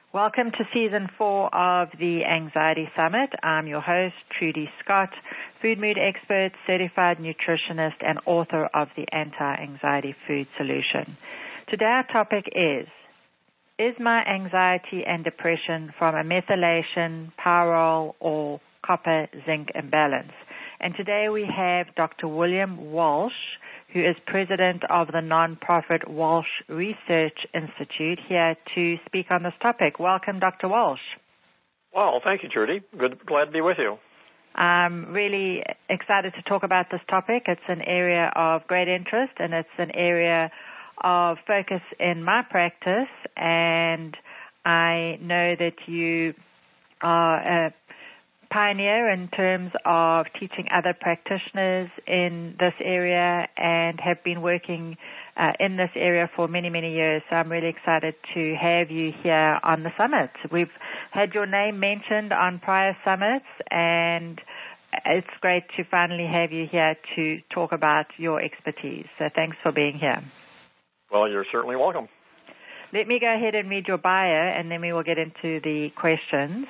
Welcome to Season 4 of the Anxiety Summit. I'm your host, Trudy Scott, food mood expert, certified nutritionist, and author of the Anti-Anxiety Food Solution. Today our topic is my anxiety and depression from a methylation, pyrrole, or copper-zinc imbalance? And today we have Dr. William Walsh, who is president of the nonprofit Walsh Research Institute, here to speak on this topic. Welcome, Dr. Walsh. Well, thank you, Trudy. Glad to be with you. I'm really excited to talk about this topic. It's an area of great interest, and it's an area of focus in my practice, and I know that you are a pioneer in terms of teaching other practitioners in this area and have been working in this area for many, many years. So I'm really excited to have you here on the summit. We've had your name mentioned on prior summits, and it's great to finally have you here to talk about your expertise. So thanks for being here. Well, you're certainly welcome. Let me go ahead and read your bio, and then we will get into the questions.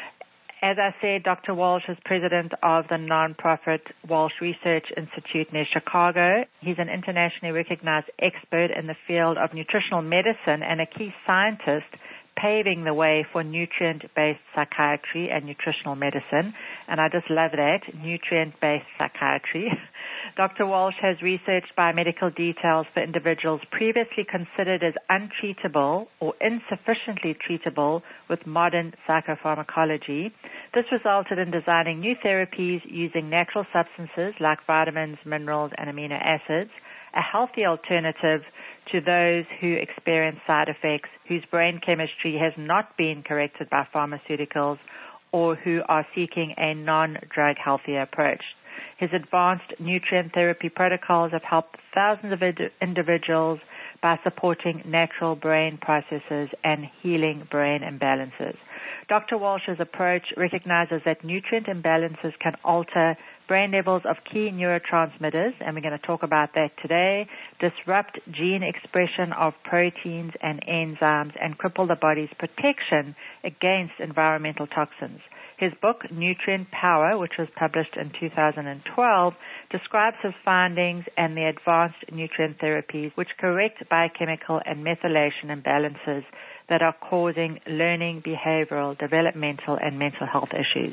As I said, Dr. Walsh is president of the nonprofit Walsh Research Institute near Chicago. He's an internationally recognized expert in the field of nutritional medicine and a key scientist paving the way for nutrient-based psychiatry and nutritional medicine. And I just love that, nutrient-based psychiatry. Dr. Walsh has researched biomedical details for individuals previously considered as untreatable or insufficiently treatable with modern psychopharmacology. This resulted in designing new therapies using natural substances like vitamins, minerals, and amino acids, a healthy alternative to those who experience side effects, whose brain chemistry has not been corrected by pharmaceuticals, or who are seeking a non-drug healthier approach. His advanced nutrient therapy protocols have helped thousands of individuals by supporting natural brain processes and healing brain imbalances. Dr. Walsh's approach recognizes that nutrient imbalances can alter brain levels of key neurotransmitters, and we're going to talk about that today, disrupt gene expression of proteins and enzymes, and cripple the body's protection against environmental toxins. His book, Nutrient Power, which was published in 2012, describes his findings and the advanced nutrient therapies which correct biochemical and methylation imbalances that are causing learning, behavioral, developmental, and mental health issues.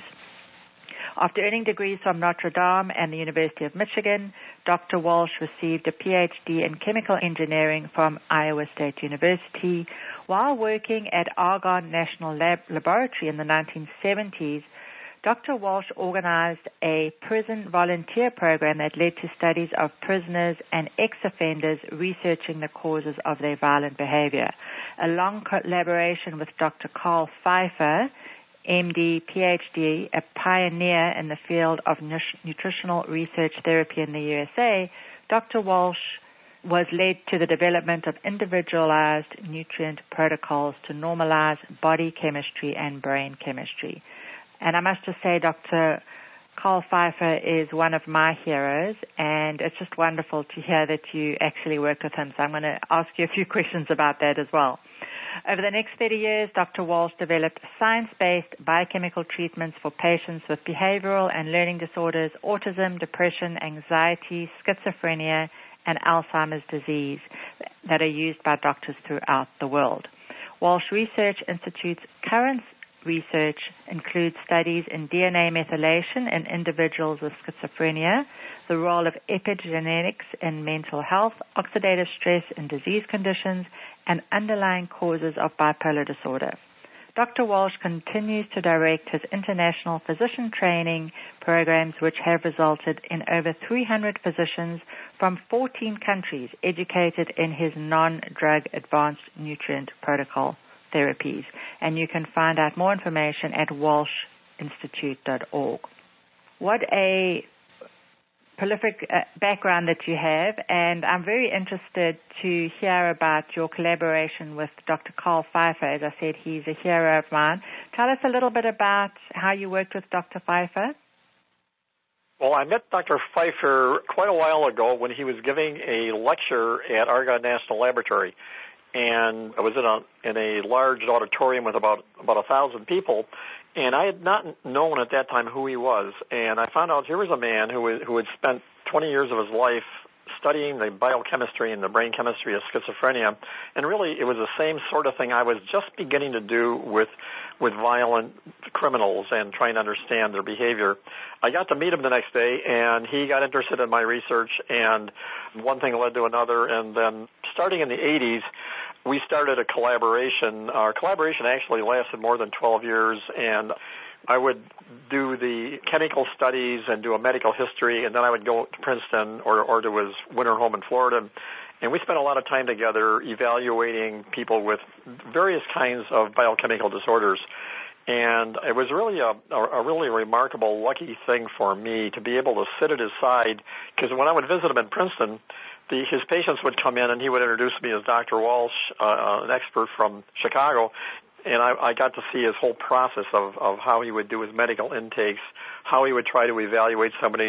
After earning degrees from Notre Dame and the University of Michigan, Dr. Walsh received a PhD in chemical engineering from Iowa State University. While working at Argonne National Laboratory in the 1970s, Dr. Walsh organized a prison volunteer program that led to studies of prisoners and ex-offenders researching the causes of their violent behavior. A long collaboration with Dr. Carl Pfeiffer, MD, PhD, a pioneer in the field of nutritional research therapy in the USA, Dr. Walsh was led to the development of individualized nutrient protocols to normalize body chemistry and brain chemistry. And I must just say, Dr. Carl Pfeiffer is one of my heroes, and it's just wonderful to hear that you actually work with him. So I'm going to ask you a few questions about that as well. Over the next 30 years, Dr. Walsh developed science-based biochemical treatments for patients with behavioral and learning disorders, autism, depression, anxiety, schizophrenia, and Alzheimer's disease that are used by doctors throughout the world. Walsh Research Institute's current research includes studies in DNA methylation in individuals with schizophrenia, the role of epigenetics in mental health, oxidative stress in disease conditions, and underlying causes of bipolar disorder. Dr. Walsh continues to direct his international physician training programs, which have resulted in over 300 physicians from 14 countries educated in his non-drug advanced nutrient protocol therapies. And you can find out more information at walshinstitute.org. What a prolific background that you have, and I'm very interested to hear about your collaboration with Dr. Carl Pfeiffer. As I said, he's a hero of mine. Tell us a little bit about how you worked with Dr. Pfeiffer. Well, I met Dr. Pfeiffer quite a while ago when he was giving a lecture at Argonne National Laboratory. and I was in a large auditorium with about 1,000 people, and I had not known at that time who he was. And I found out here was a man who had spent 20 years of his life studying the biochemistry and the brain chemistry of schizophrenia, and really it was the same sort of thing I was just beginning to do with violent criminals and trying to understand their behavior. I got to meet him the next day, and he got interested in my research, and one thing led to another, and then starting in the 80s, we started a collaboration. Our collaboration actually lasted more than 12 years, and I would do the chemical studies and do a medical history, and then I would go to Princeton or to his winter home in Florida. And we spent a lot of time together evaluating people with various kinds of biochemical disorders. And it was really a really remarkable, lucky thing for me to be able to sit at his side, because when I would visit him in Princeton, his patients would come in and he would introduce me as Dr. Walsh, an expert from Chicago. And I got to see his whole process of how he would do his medical intakes, how he would try to evaluate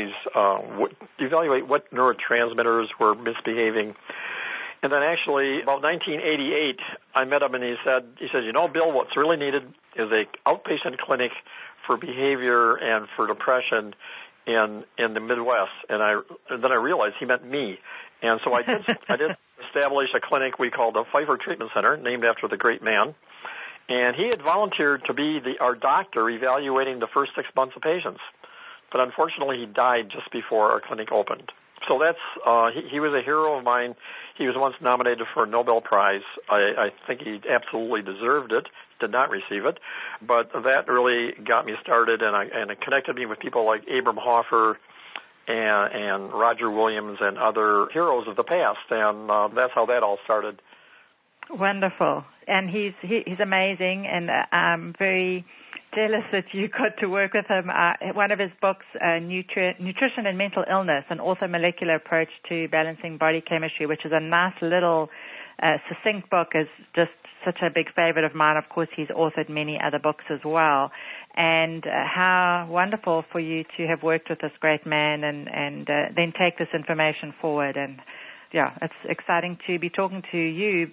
evaluate what neurotransmitters were misbehaving. And then actually, about 1988, I met him and he said, you know, Bill, what's really needed is a outpatient clinic for behavior and for depression in the Midwest. And then I realized he meant me. And so I did establish a clinic we called the Pfeiffer Treatment Center, named after the great man. And he had volunteered to be our doctor evaluating the first 6 months of patients. But unfortunately, he died just before our clinic opened. So that's he was a hero of mine. He was once nominated for a Nobel Prize. I think he absolutely deserved it. Did not receive it. But that really got me started, and it connected me with people like Abram Hoffer and Roger Williams and other heroes of the past. And that's how that all started. Wonderful. And he's amazing, and I'm very jealous that you got to work with him. One of his books, Nutrition and Mental Illness, an orthomolecular approach to balancing body chemistry, which is a nice little succinct book, is just such a big favorite of mine. Of course, he's authored many other books as well. And how wonderful for you to have worked with this great man and then take this information forward. And yeah, it's exciting to be talking to you,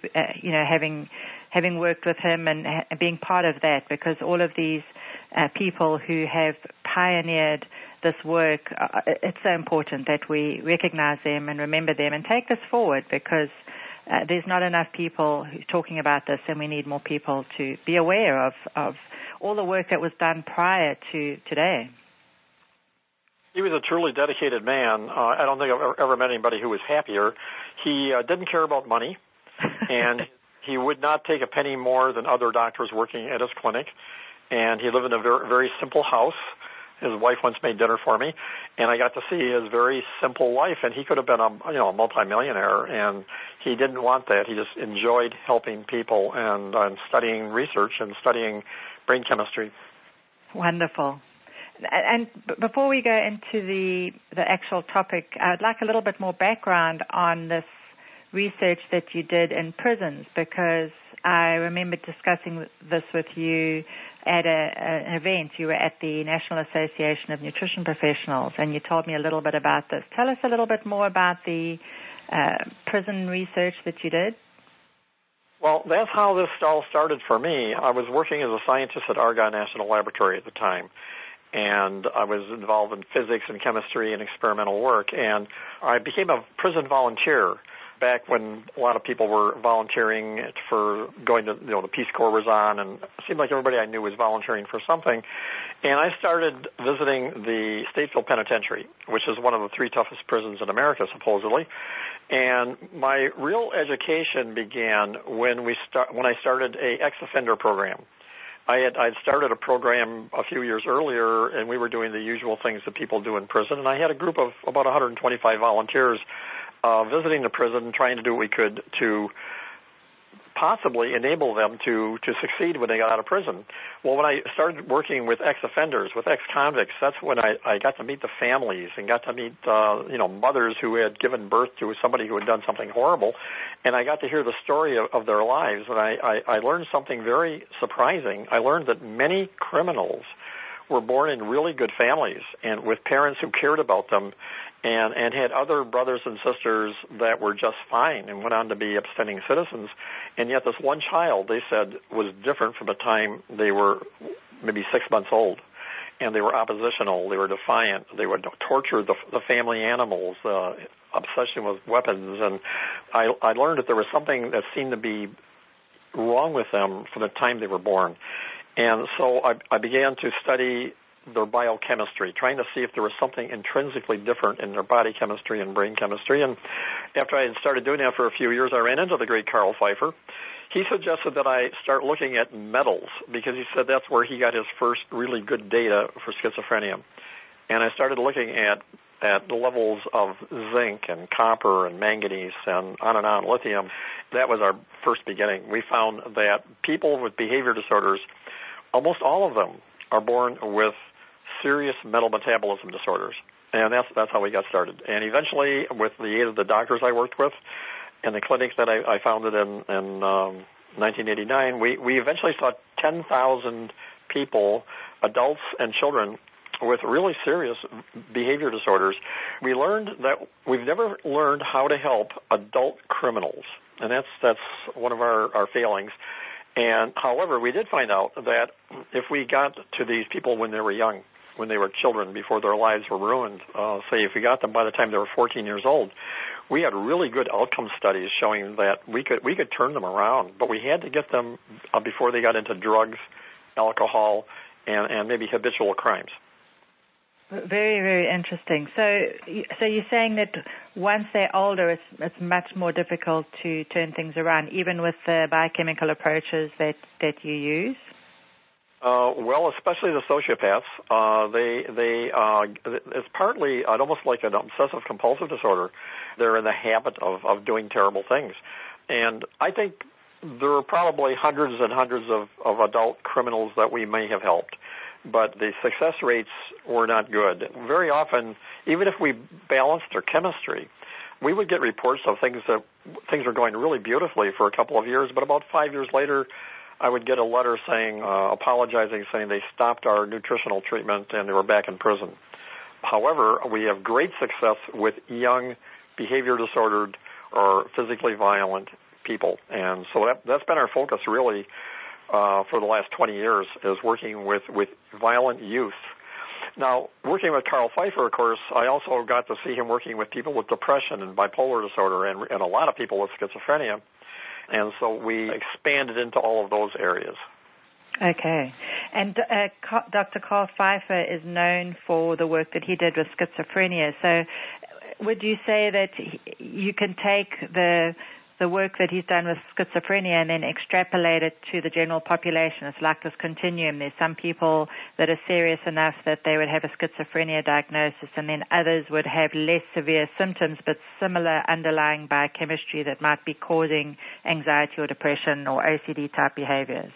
having worked with him and being part of that, because all of these people who have pioneered this work, it's so important that we recognize them and remember them and take this forward, because there's not enough people talking about this, and we need more people to be aware of all the work that was done prior to today. He was a truly dedicated man. I don't think I've ever met anybody who was happier. He didn't care about money, and he would not take a penny more than other doctors working at his clinic. And he lived in a very, very simple house. His wife once made dinner for me, and I got to see his very simple life. And he could have been a multimillionaire, and he didn't want that. He just enjoyed helping people and studying research and studying brain chemistry. Wonderful. And before we go into the actual topic, I'd like a little bit more background on this research that you did in prisons, because I remember discussing this with you at an event. You were at the National Association of Nutrition Professionals, and you told me a little bit about this. Tell us a little bit more about the prison research that you did. Well, that's how this all started for me. I was working as a scientist at Argonne National Laboratory at the time, and I was involved in physics and chemistry and experimental work, and I became a prison volunteer back when a lot of people were volunteering for going to, the Peace Corps was on, and it seemed like everybody I knew was volunteering for something. And I started visiting the Stateville Penitentiary, which is one of the 3 toughest prisons in America, supposedly. And my real education began when I started a ex-offender program. I'd started a program a few years earlier, and we were doing the usual things that people do in prison. And I had a group of about 125 volunteers visiting the prison, trying to do what we could to possibly enable them to succeed when they got out of prison. Well, when I started working with ex-offenders, with ex-convicts, that's when I got to meet the families and got to meet mothers who had given birth to somebody who had done something horrible, and I got to hear the story of their lives, and I learned something very surprising. I learned that many criminals were born in really good families and with parents who cared about them, and had other brothers and sisters that were just fine and went on to be upstanding citizens. And yet this one child, they said, was different from the time they were maybe 6 months old. And they were oppositional, they were defiant, they would torture the family animals, obsession with weapons. And I learned that there was something that seemed to be wrong with them from the time they were born. And so I began to study their biochemistry, trying to see if there was something intrinsically different in their body chemistry and brain chemistry. And after I had started doing that for a few years, I ran into the great Carl Pfeiffer. He suggested that I start looking at metals because he said that's where he got his first really good data for schizophrenia. And I started looking at the levels of zinc and copper and manganese and on, lithium. That was our first beginning. We found that people with behavior disorders, almost all of them, are born with serious metal metabolism disorders. And that's how we got started. And eventually, with the aid of the doctors I worked with and the clinic that I founded in 1989, we eventually saw 10,000 people, adults and children, with really serious behavior disorders. We learned that we've never learned how to help adult criminals, and that's one of our failings. And however, we did find out that if we got to these people when they were young, when they were children, before their lives were ruined, say if we got them by the time they were 14 years old, we had really good outcome studies showing that we could turn them around, but we had to get them before they got into drugs, alcohol, and maybe habitual crimes. Very, very interesting. So you're saying that once they're older, it's much more difficult to turn things around, even with the biochemical approaches that you use? Well, especially the sociopaths. It's partly almost like an obsessive compulsive disorder. They're in the habit of doing terrible things. And I think there are probably hundreds and hundreds of adult criminals that we may have helped. But the success rates were not good. Very often, even if we balanced their chemistry, we would get reports of things were going really beautifully for a couple of years, but about 5 years later, I would get a letter saying, apologizing, saying they stopped our nutritional treatment and they were back in prison. However, we have great success with young, behavior disordered or physically violent people. And so that's been our focus really for the last 20 years, is working with violent youth. Now, working with Carl Pfeiffer, of course, I also got to see him working with people with depression and bipolar disorder and a lot of people with schizophrenia. And so we expanded into all of those areas. Okay. And Dr. Carl Pfeiffer is known for the work that he did with schizophrenia. So would you say that you can take the work that he's done with schizophrenia and then extrapolate it to the general population? It's like this continuum. There's some people that are serious enough that they would have a schizophrenia diagnosis, and then others would have less severe symptoms but similar underlying biochemistry that might be causing anxiety or depression or OCD-type behaviors.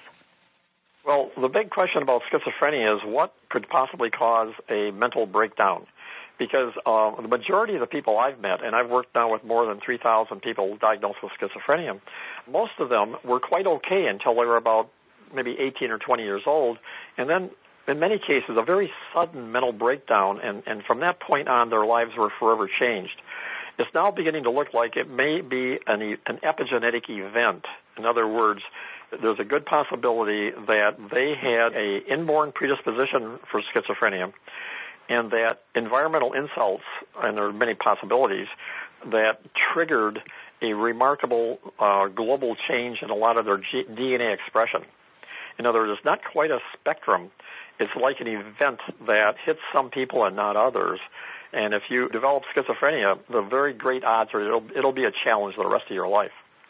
Well, the big question about schizophrenia is what could possibly cause a mental breakdown? Because the majority of the people I've met, and I've worked now with more than 3,000 people diagnosed with schizophrenia, most of them were quite okay until they were about maybe 18 or 20 years old, and then in many cases a very sudden mental breakdown, and from that point on their lives were forever changed. It's now beginning to look like it may be an epigenetic event. In other words, there's a good possibility that they had an inborn predisposition for schizophrenia, and that environmental insults, and there are many possibilities, that triggered a remarkable global change in a lot of their DNA expression. In other words, it's not quite a spectrum. It's like an event that hits some people and not others. And if you develop schizophrenia, the very great odds are it'll be a challenge for the rest of your life.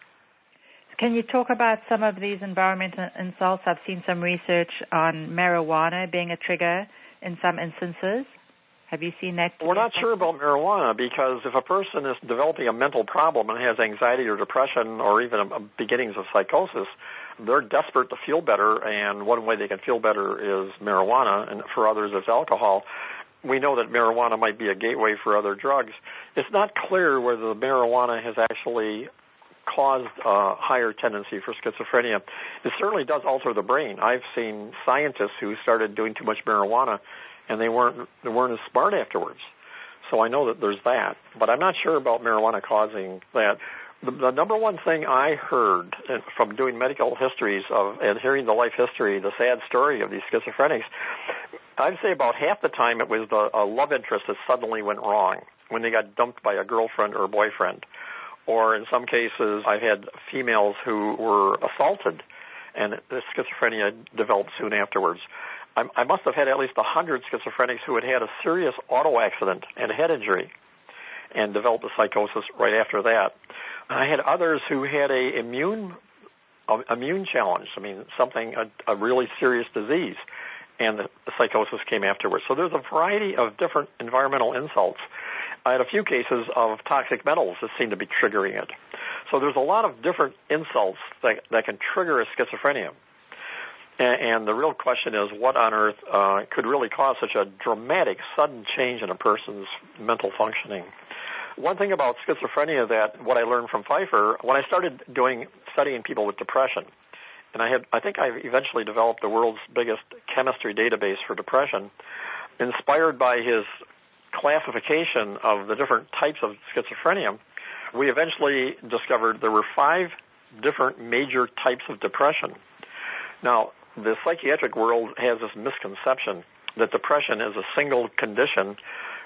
Can you talk about some of these environmental insults? I've seen some research on marijuana being a trigger in some instances. Have you seen that? We're not sure about marijuana because if a person is developing a mental problem and has anxiety or depression or even beginnings of psychosis, they're desperate to feel better, and one way they can feel better is marijuana, and for others it's alcohol. We know that marijuana might be a gateway for other drugs. It's not clear whether the marijuana has actually caused a higher tendency for schizophrenia. It certainly does alter the brain. I've seen scientists who started doing too much marijuana, and they weren't as smart afterwards. So I know that there's that, but I'm not sure about marijuana causing that. The number one thing I heard from doing medical histories and hearing the life history, the sad story of these schizophrenics, I'd say about half the time it was a love interest that suddenly went wrong when they got dumped by a girlfriend or boyfriend. Or in some cases, I've had females who were assaulted, and the schizophrenia developed soon afterwards. I must have had at least 100 schizophrenics who had a serious auto accident and a head injury and developed a psychosis right after that. I had others who had a immune challenge, a really serious disease, and the psychosis came afterwards. So there's a variety of different environmental insults. I had a few cases of toxic metals that seem to be triggering it. So there's a lot of different insults that can trigger a schizophrenia. And the real question is, what on earth could really cause such a dramatic, sudden change in a person's mental functioning? One thing about schizophrenia that what I learned from Pfeiffer, when I started studying people with depression, and I think I eventually developed the world's biggest chemistry database for depression, inspired by his classification of the different types of schizophrenia, we eventually discovered there were 5 different major types of depression. Now, the psychiatric world has this misconception that depression is a single condition,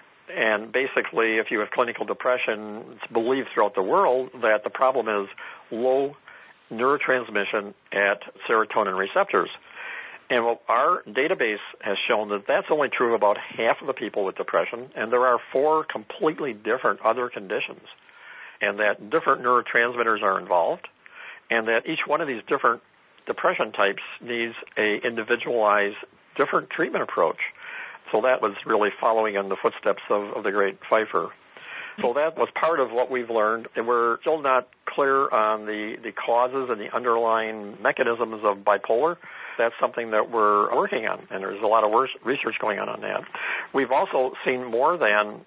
and basically if you have clinical depression, it's believed throughout the world that the problem is low neurotransmission at serotonin receptors. And our database has shown that that's only true of about half of the people with depression, and there are 4 completely different other conditions, and that different neurotransmitters are involved, and that each one of these different depression types needs a individualized, different treatment approach. So that was really following in the footsteps of the great Pfeiffer. So that was part of what we've learned, and we're still not clear on the causes and the underlying mechanisms of bipolar. That's something that we're working on, and there's a lot of research going on that. We've also seen more than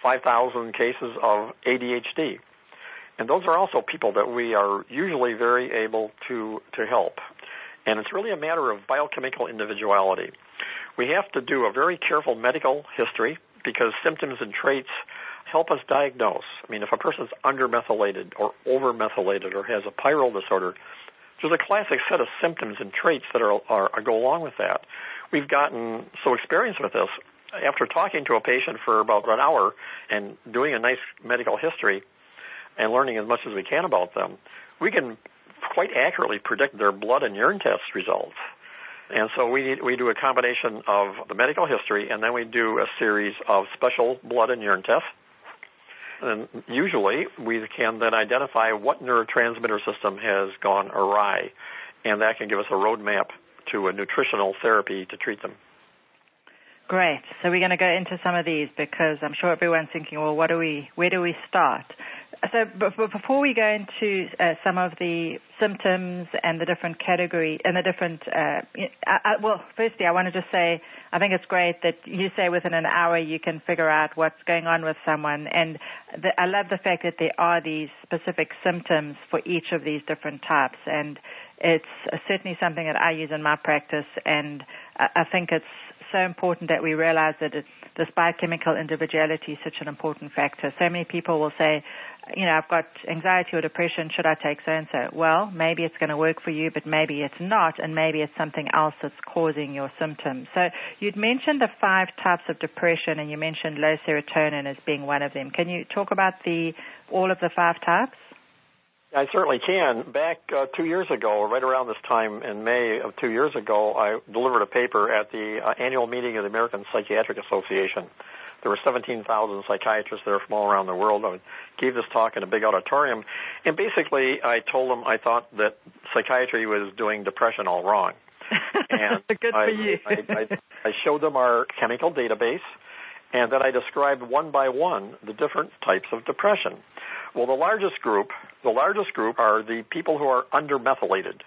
5,000 cases of ADHD. And those are also people that we are usually very able to help. And it's really a matter of biochemical individuality. We have to do a very careful medical history because symptoms and traits help us diagnose. If a person's undermethylated or overmethylated or has a pyrrole disorder, there's a classic set of symptoms and traits that go along with that. We've gotten so experienced with this. After talking to a patient for about an hour and doing a nice medical history and learning as much as we can about them, we can quite accurately predict their blood and urine test results. And so we do a combination of the medical history, and then we do a series of special blood and urine tests. And usually we can then identify what neurotransmitter system has gone awry, and that can give us a roadmap to a nutritional therapy to treat them. Great. So we're going to go into some of these because I'm sure everyone's thinking, well, where do we start? So before we go into some of the symptoms and the different category and the different, firstly, I want to just say I think it's great that you say within an hour you can figure out what's going on with someone. And I love the fact that there are these specific symptoms for each of these different types. And it's certainly something that I use in my practice. And I think it's so important that we realize that this biochemical individuality is such an important factor. So many people will say, I've got anxiety or depression, should I take so-and-so? Well, maybe it's going to work for you, but maybe it's not, and maybe it's something else that's causing your symptoms. So you'd mentioned the 5 types of depression, and you mentioned low serotonin as being one of them. Can you talk about all of the 5 types? I certainly can. Back 2 years ago, right around this time in May of 2 years ago, I delivered a paper at the annual meeting of the American Psychiatric Association. There were 17,000 psychiatrists there from all around the world. I gave this talk in a big auditorium, and basically I told them I thought that psychiatry was doing depression all wrong. And good for you. I showed them our chemical database, and then I described one by one the different types of depression. Well, the largest group are the people who are undermethylated.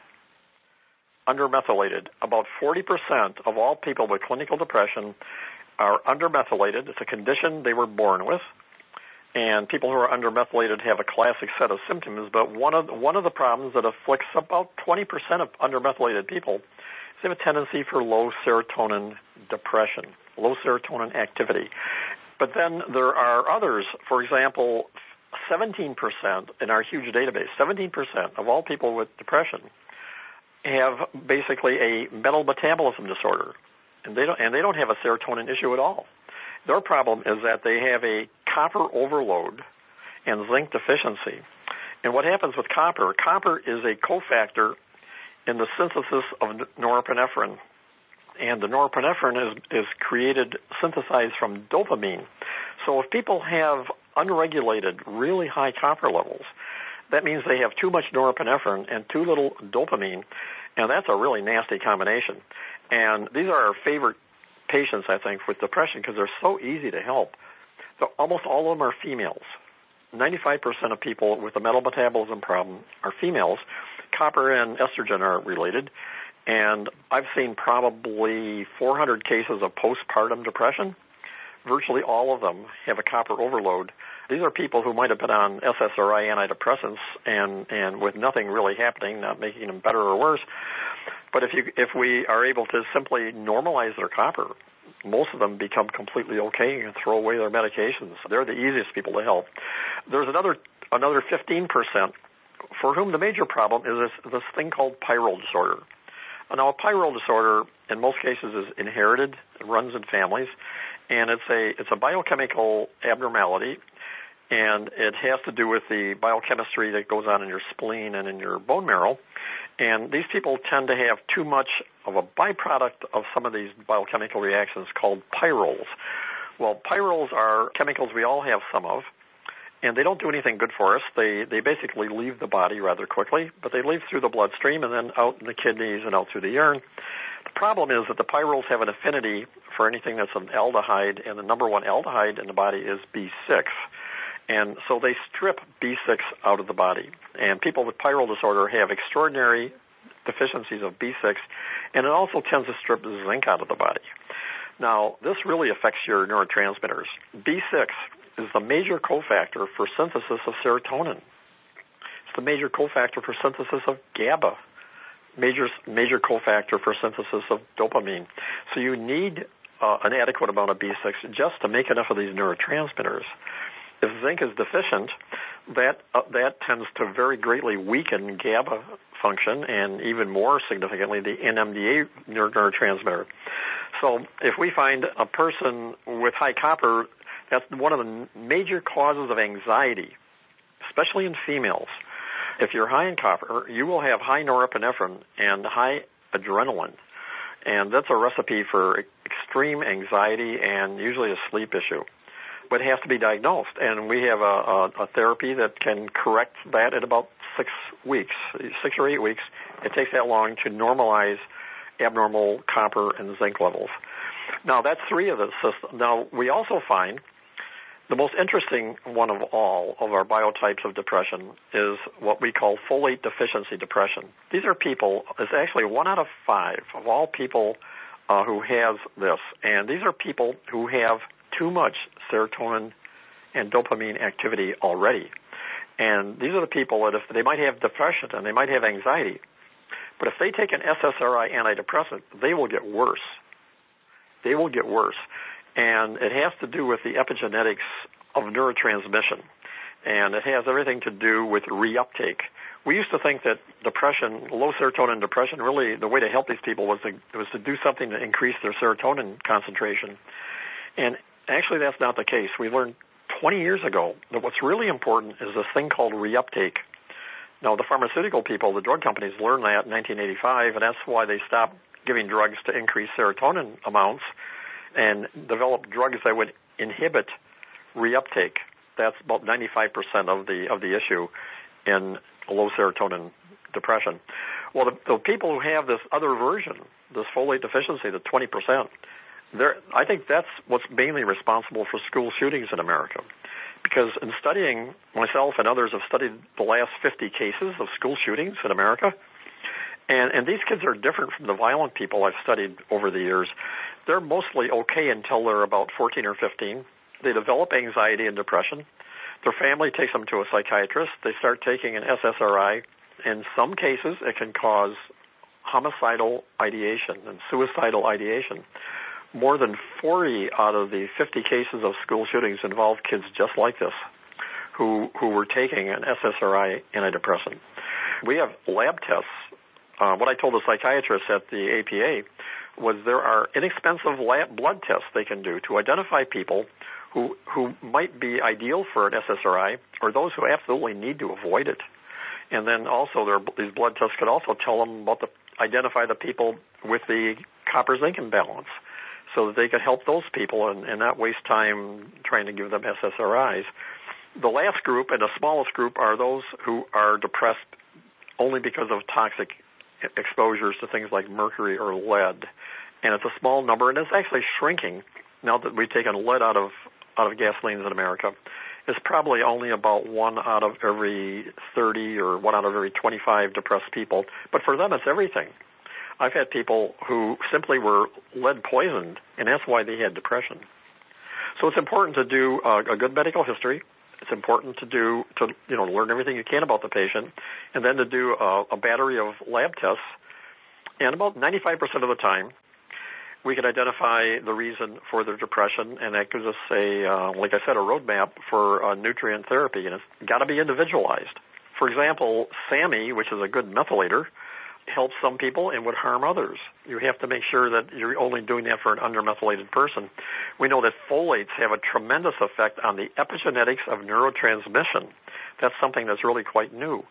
Undermethylated. About 40% of all people with clinical depression are undermethylated. It's a condition they were born with. And people who are undermethylated have a classic set of symptoms, but one of the problems that afflicts about 20% of undermethylated people is they have a tendency for low serotonin depression, low serotonin activity. But then there are others. For example, 17% in our huge database, 17% of all people with depression have basically a metal metabolism disorder, and they don't have a serotonin issue at all. Their problem is that they have a copper overload and zinc deficiency. And what happens with copper? Copper is a cofactor in the synthesis of norepinephrine. And the norepinephrine is synthesized from dopamine. So if people have unregulated, really high copper levels, that means they have too much norepinephrine and too little dopamine, and that's a really nasty combination. And these are our favorite patients, I think, with depression because they're so easy to help. So almost all of them are females. 95% of people with a metal metabolism problem are females. Copper and estrogen are related. And I've seen probably 400 cases of postpartum depression. Virtually all of them have a copper overload. These are people who might have been on SSRI antidepressants and with nothing really happening, not making them better or worse. But if we are able to simply normalize their copper, most of them become completely okay and throw away their medications. They're the easiest people to help. There's another 15% for whom the major problem is this thing called pyrrole disorder. Now, a pyrrole disorder in most cases is inherited. It runs in families, and it's a biochemical abnormality, and it has to do with the biochemistry that goes on in your spleen and in your bone marrow. And these people tend to have too much of a byproduct of some of these biochemical reactions called pyrroles. Well, pyrroles are chemicals we all have some of, and they don't do anything good for us. They basically leave the body rather quickly, but they leave through the bloodstream and then out in the kidneys and out through the urine. The problem is that the pyrroles have an affinity for anything that's an aldehyde, and the number one aldehyde in the body is B6. And so they strip B6 out of the body. And people with pyrrole disorder have extraordinary deficiencies of B6, and it also tends to strip zinc out of the body. Now, this really affects your neurotransmitters. B6 is the major cofactor for synthesis of serotonin. It's the major cofactor for synthesis of GABA, major cofactor for synthesis of dopamine. So you need an adequate amount of B6 just to make enough of these neurotransmitters. If zinc is deficient, that tends to very greatly weaken GABA function and even more significantly the NMDA neurotransmitter. So if we find a person with high copper, that's one of the major causes of anxiety, especially in females. If you're high in copper, you will have high norepinephrine and high adrenaline, and that's a recipe for extreme anxiety and usually a sleep issue. But it has to be diagnosed, and we have a therapy that can correct that in about 6 weeks, 6 or 8 weeks. It takes that long to normalize abnormal copper and zinc levels. Now, that's 3 of the systems. Now, we also find the most interesting one of all of our biotypes of depression is what we call folate deficiency depression. These are people, it's actually 1 out of 5 of all people who has this, and these are people who have too much serotonin and dopamine activity already. And these are the people that if they might have depression and they might have anxiety, but if they take an SSRI antidepressant, they will get worse. They will get worse. And it has to do with the epigenetics of neurotransmission. And it has everything to do with reuptake. We used to think that depression, low serotonin depression, really the way to help these people was to do something to increase their serotonin concentration. And actually, that's not the case. We learned 20 years ago that what's really important is this thing called reuptake. Now, the pharmaceutical people, the drug companies, learned that in 1985, and that's why they stopped giving drugs to increase serotonin amounts and developed drugs that would inhibit reuptake. That's about 95% of the issue in low serotonin depression. Well, the people who have this other version, this folate deficiency, the 20%, I think that's what's mainly responsible for school shootings in America. Because in studying, myself and others have studied the last 50 cases of school shootings in America, and these kids are different from the violent people I've studied over the years. They're mostly okay until they're about 14 or 15. They develop anxiety and depression. Their family takes them to a psychiatrist. They start taking an SSRI. In some cases, it can cause homicidal ideation and suicidal ideation. more than 40 out of the 50 cases of school shootings involved kids just like this, who were taking an SSRI antidepressant. We have lab tests. What I told the psychiatrist at the APA was there are inexpensive blood tests they can do to identify people who might be ideal for an SSRI or those who absolutely need to avoid it. And then also these blood tests could also tell them identify the people with the copper-zinc imbalance so that they could help those people and not waste time trying to give them SSRIs. The last group and the smallest group are those who are depressed only because of toxic exposures to things like mercury or lead. And it's a small number, and it's actually shrinking now that we've taken lead out of gasolines in America. It's probably only about 1 out of every 30 or 1 out of every 25 depressed people. But for them, it's everything. I've had people who simply were lead poisoned, and that's why they had depression. So it's important to do a good medical history. It's important to learn everything you can about the patient, and then to do a battery of lab tests. And about 95% of the time, we can identify the reason for their depression, and that gives us like I said, a roadmap for nutrient therapy, and it's got to be individualized. For example, SAMe, which is a good methylator, helps some people and would harm others. You have to make sure that you're only doing that for an undermethylated person. We know that folates have a tremendous effect on the epigenetics of neurotransmission. That's something that's really quite new.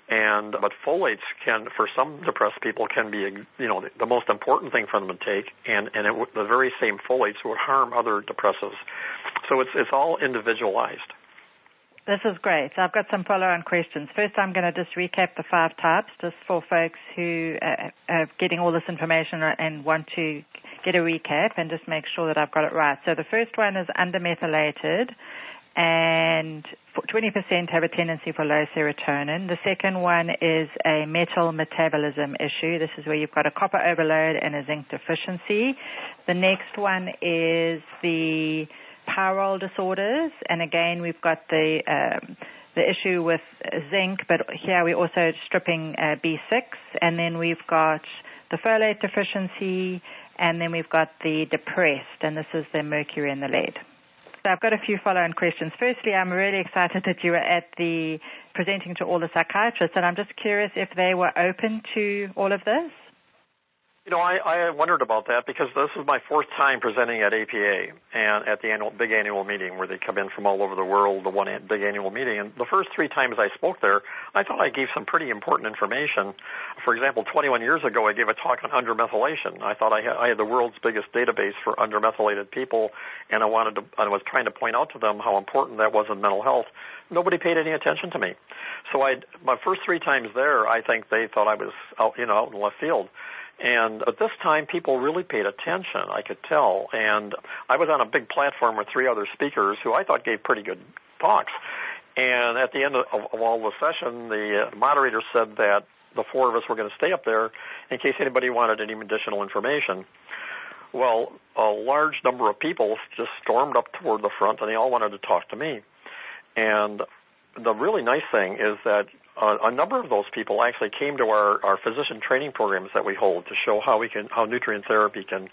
But folates can, for some depressed people, can be the most important thing for them to take, and the very same folates would harm other depressives. So it's all individualized. This is great. I've got some follow-on questions. First, I'm going to just recap the 5 types, just for folks who are getting all this information and want to get a recap and just make sure that I've got it right. So the first one is undermethylated, and 20% have a tendency for low serotonin. The second one is a metal metabolism issue. This is where you've got a copper overload and a zinc deficiency. The next one is the pyrrole disorders, and again we've got the issue with zinc, but here we're also stripping B6, and then we've got the folate deficiency, and then we've got the depressed, and this is the mercury and the lead. So I've got a few follow-on questions. Firstly, I'm really excited that you were at the presenting to all the psychiatrists, and I'm just curious if they were open to all of this. I wondered about that because this is my 4th time presenting at APA and at the big annual meeting where they come in from all over the world, the one big annual meeting. And the first 3 times I spoke there, I thought I gave some pretty important information. For example, 21 years ago, I gave a talk on undermethylation. I thought I had the world's biggest database for undermethylated people, and I was trying to point out to them how important that was in mental health. Nobody paid any attention to me. So my first 3 times there, I think they thought I was out in left field. And at this time, people really paid attention, I could tell. And I was on a big platform with 3 other speakers who I thought gave pretty good talks. And at the end of all the session, the moderator said that the 4 of us were going to stay up there in case anybody wanted any additional information. Well, a large number of people just stormed up toward the front, and they all wanted to talk to me. And the really nice thing is that a number of those people actually came to our physician training programs that we hold to show how nutrient therapy can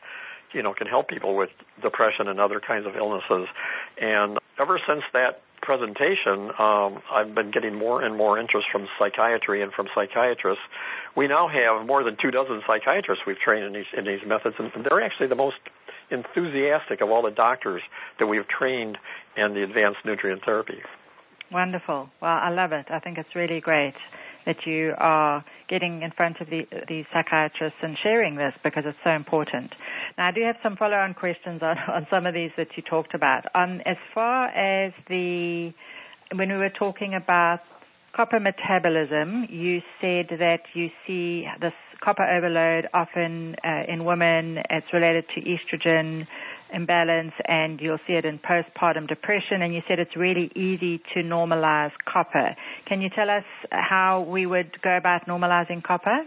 help people with depression and other kinds of illnesses. And ever since that presentation, I've been getting more and more interest from psychiatry and from psychiatrists. We now have more than 24 psychiatrists we've trained in these methods, and they're actually the most enthusiastic of all the doctors that we've trained in the advanced nutrient therapy. Wonderful. Well, I love it. I think it's really great that you are getting in front of the psychiatrists and sharing this because it's so important. Now, I do have some follow-on questions on some of these that you talked about. As far as when we were talking about copper metabolism, you said that you see this copper overload often in women. It's related to estrogen imbalance, and you'll see it in postpartum depression, and you said it's really easy to normalize copper. Can you tell us how we would go about normalizing copper?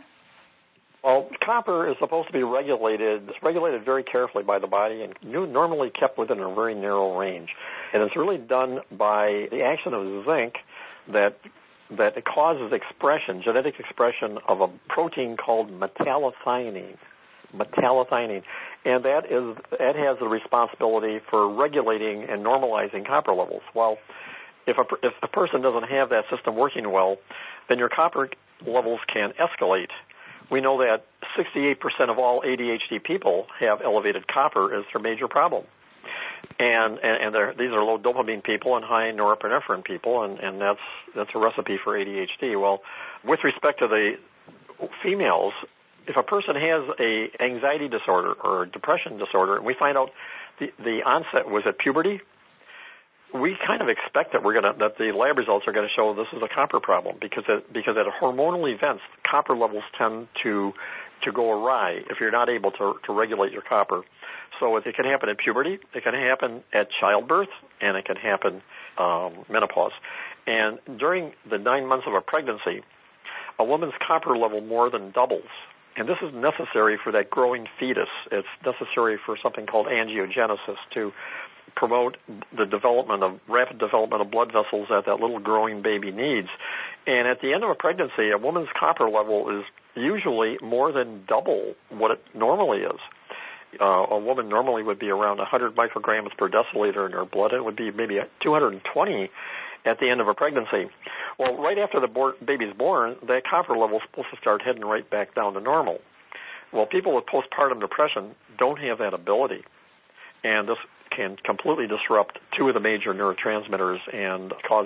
Well, copper is supposed to be regulated. It's regulated very carefully by the body and normally kept within a very narrow range. And it's really done by the action of zinc that it causes genetic expression of a protein called metallothionein. and that has the responsibility for regulating and normalizing copper levels. Well, if a person doesn't have that system working well, then your copper levels can escalate. We know that 68% of all ADHD people have elevated copper as their major problem. And these are low dopamine people and high norepinephrine people, and that's a recipe for ADHD. Well, with respect to the females, if a person has a anxiety disorder or a depression disorder, and we find out the onset was at puberty, we kind of expect that that the lab results are going to show this is a copper problem because at hormonal events, copper levels tend to go awry if you're not able to regulate your copper. So it can happen at puberty, it can happen at childbirth, and it can happen menopause. And during the 9 months of a pregnancy, a woman's copper level more than doubles. And this is necessary for that growing fetus. It's necessary for something called angiogenesis to promote the rapid development of blood vessels that little growing baby needs. And at the end of a pregnancy, a woman's copper level is usually more than double what it normally is. A woman normally would be around 100 micrograms per deciliter in her blood. It would be maybe 220 at the end of a pregnancy. Well, right after the baby's born, that copper level is supposed to start heading right back down to normal. Well, people with postpartum depression don't have that ability, and this can completely disrupt two of the major neurotransmitters and cause,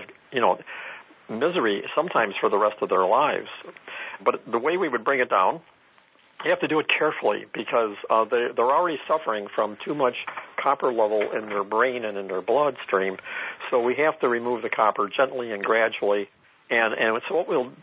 misery sometimes for the rest of their lives. But the way we would bring it down, you have to do it carefully because they're already suffering from too much copper level in their brain and in their bloodstream. So we have to remove the copper gently and gradually. And so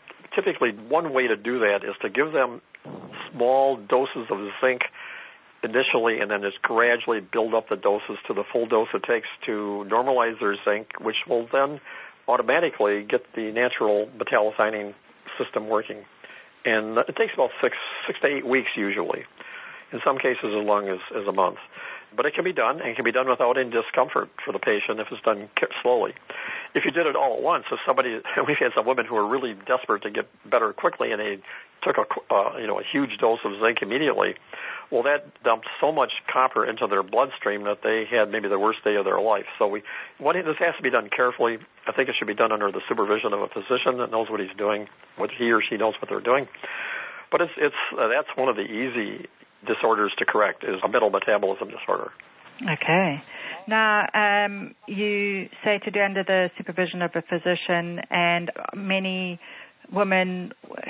one way to do that is to give them small doses of zinc initially and then just gradually build up the doses to the full dose it takes to normalize their zinc, which will then automatically get the natural metallothionein system working. And it takes about 6 to 8 weeks usually. In some cases as long as a month. But it can be done, and it can be done without any discomfort for the patient if it's done slowly. If you did it all at once, we've had some women who are really desperate to get better quickly, and they took a huge dose of zinc immediately. Well, that dumped so much copper into their bloodstream that they had maybe the worst day of their life. So this has to be done carefully. I think it should be done under the supervision of a physician that knows what he's doing, what he or she knows what they're doing. But that's one of the easy disorders to correct is a middle metabolism disorder. Okay. Now, you say to do under the supervision of a physician, and many women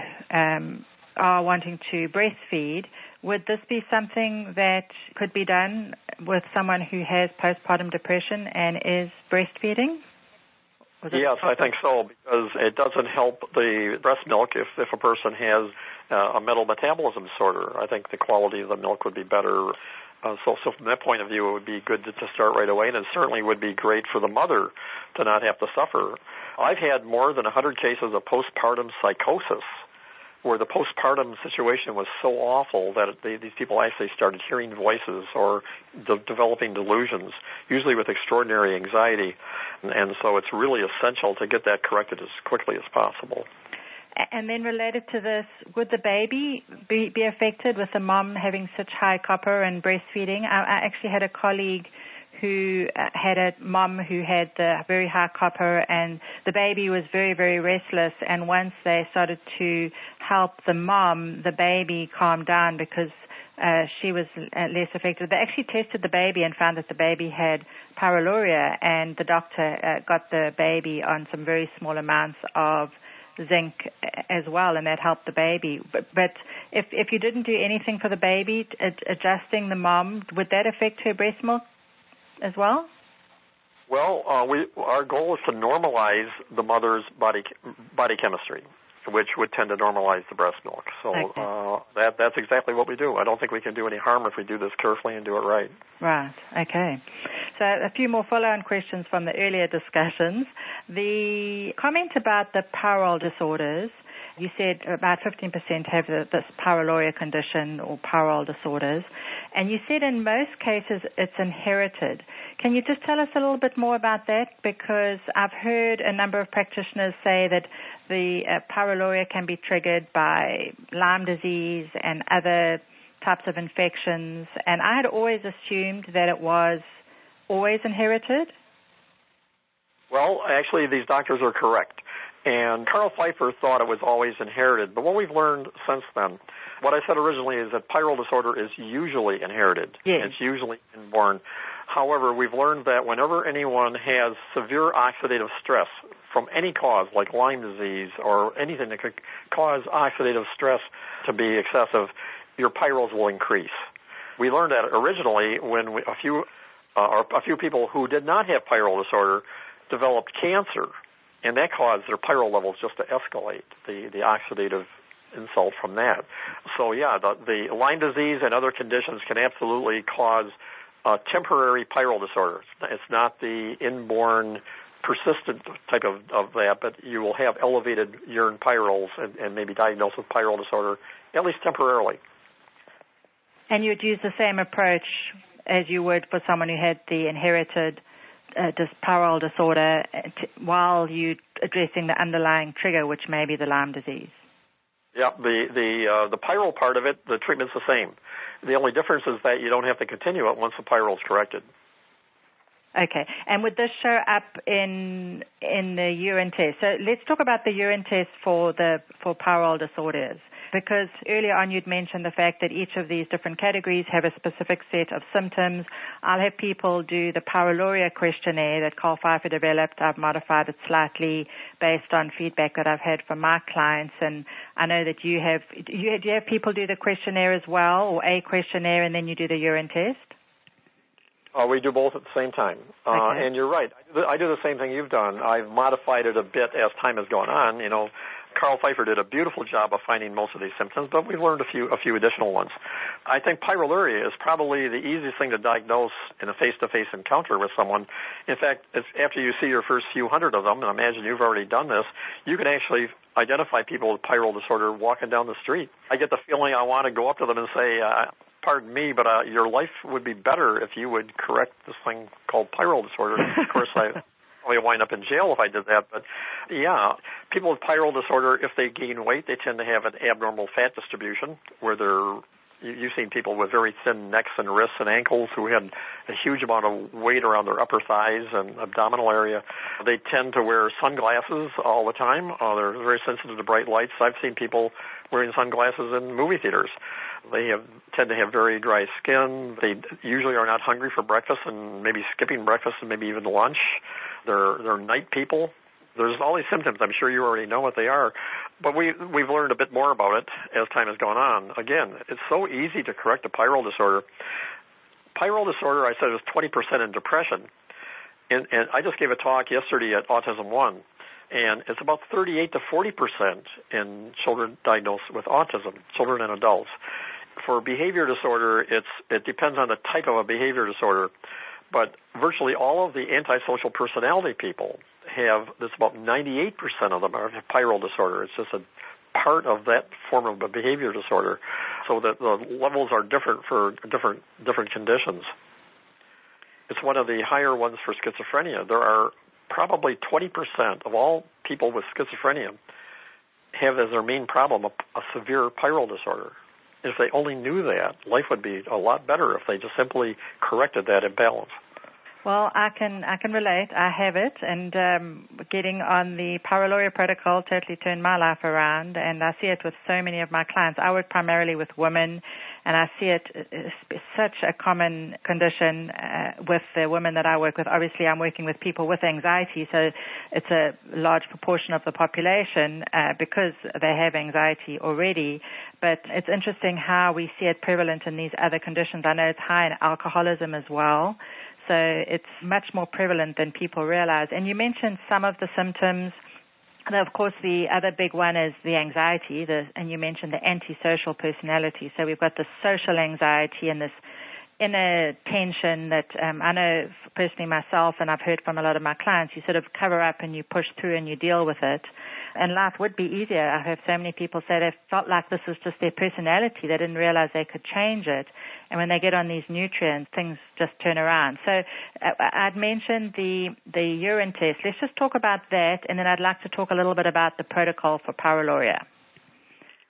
are wanting to breastfeed. Would this be something that could be done with someone who has postpartum depression and is breastfeeding? Yes, I think so, because it doesn't help the breast milk if a person has a middle metabolism disorder. I think the quality of the milk would be better. So from that point of view, it would be good to start right away, and it certainly would be great for the mother to not have to suffer. I've had more than 100 cases of postpartum psychosis where the postpartum situation was so awful that these people actually started hearing voices or developing delusions, usually with extraordinary anxiety. And so it's really essential to get that corrected as quickly as possible. And then related to this, would the baby be affected with the mom having such high copper and breastfeeding? I actually had a colleague who had a mom who had the very high copper, and the baby was very, very restless. And once they started to help the mom, the baby calmed down because she was less affected. They actually tested the baby and found that the baby had pyroluria, and the doctor got the baby on some very small amounts of zinc as well, and that helped the baby. But if you didn't do anything for the baby, adjusting the mom, would that affect her breast milk as well? Well, our goal is to normalize the mother's body chemistry, which would tend to normalize the breast milk. So okay. That's exactly what we do. I don't think we can do any harm if we do this carefully and do it right. Right. Okay. So a few more follow-on questions from the earlier discussions. The comment about the Parole disorders, you said about 15% have this pyroluria condition or Parole disorders, and you said in most cases it's inherited. Can you just tell us a little bit more about that? Because I've heard a number of practitioners say that the pyroluria can be triggered by Lyme disease and other types of infections, and I had always assumed that it was always inherited. Well, actually, these doctors are correct. And Carl Pfeiffer thought it was always inherited. But what we've learned since then, what I said originally is that pyrrole disorder is usually inherited. Yes. It's usually inborn. However, we've learned that whenever anyone has severe oxidative stress from any cause, like Lyme disease or anything that could cause oxidative stress to be excessive, your pyrroles will increase. We learned that originally when a few people who did not have pyrrole disorder developed cancer, and that caused their pyrrole levels just to escalate, the oxidative insult from that. So, yeah, the Lyme disease and other conditions can absolutely cause temporary pyrrole disorder. It's not the inborn persistent type of that, but you will have elevated urine pyrroles and maybe diagnosed with pyrrole disorder, at least temporarily. And you'd use the same approach as you would for someone who had the inherited pyrrole disorder while you're addressing the underlying trigger, which may be the Lyme disease. Yeah, the pyrrole part of it, the treatment's the same. The only difference is that you don't have to continue it once the pyrrole's corrected. Okay, and would this show up in the urine test? So let's talk about the urine test for pyrrole disorders, because earlier on you'd mentioned the fact that each of these different categories have a specific set of symptoms. I'll have people do the pyroluria questionnaire that Carl Pfeiffer developed. I've modified it slightly based on feedback that I've had from my clients, and I know that do you have people do the questionnaire as well, or a questionnaire and then you do the urine test? We do both at the same time. Okay. And you're right. I do the same thing you've done. I've modified it a bit as time has gone on. You know, Carl Pfeiffer did a beautiful job of finding most of these symptoms, but we've learned a few additional ones. I think pyroluria is probably the easiest thing to diagnose in a face-to-face encounter with someone. In fact, after you see your first few hundred of them, and I imagine you've already done this, you can actually identify people with pyrrole disorder walking down the street. I get the feeling I want to go up to them and say, pardon me, but your life would be better if you would correct this thing called pyrrole disorder. Of course, I probably wind up in jail if I did that. But, yeah, people with pyrrole disorder, if they gain weight, they tend to have an abnormal fat distribution where you've seen people with very thin necks and wrists and ankles who had a huge amount of weight around their upper thighs and abdominal area. They tend to wear sunglasses all the time. They're very sensitive to bright lights. I've seen people wearing sunglasses in movie theaters. They tend to have very dry skin. They usually are not hungry for breakfast and maybe skipping breakfast and maybe even lunch. They're night people. There's all these symptoms. I'm sure you already know what they are. But we've learned a bit more about it as time has gone on. Again, it's so easy to correct a pyrrole disorder. Pyrrole disorder, I said, is 20% in depression. And I just gave a talk yesterday at Autism One, and it's about 38 to 40% in children diagnosed with autism, children and adults. For behavior disorder, it depends on the type of a behavior disorder, but virtually all of the antisocial personality people have this. About 98% of them have pyrrole disorder. It's just a part of that form of a behavior disorder, so that the levels are different for different conditions. It's one of the higher ones for schizophrenia. There are probably 20% of all people with schizophrenia have as their main problem a severe pyrrole disorder. If they only knew that, life would be a lot better if they just simply corrected that imbalance. Well, I can relate. I have it, and getting on the pyroluria protocol totally turned my life around, and I see it with so many of my clients. I work primarily with women, and I see it as such a common condition with the women that I work with. Obviously, I'm working with people with anxiety, so it's a large proportion of the population because they have anxiety already. But it's interesting how we see it prevalent in these other conditions. I know it's high in alcoholism as well. So it's much more prevalent than people realize. And you mentioned some of the symptoms. And of course, the other big one is the anxiety, and you mentioned the antisocial personality. So we've got the social anxiety and this inner tension that I know personally myself, and I've heard from a lot of my clients, you sort of cover up and you push through and you deal with it. And life would be easier. I have so many people say they felt like this was just their personality. They didn't realize they could change it. And when they get on these nutrients, things just turn around. So I'd mentioned the urine test. Let's just talk about that, and then I'd like to talk a little bit about the protocol for pyroluria.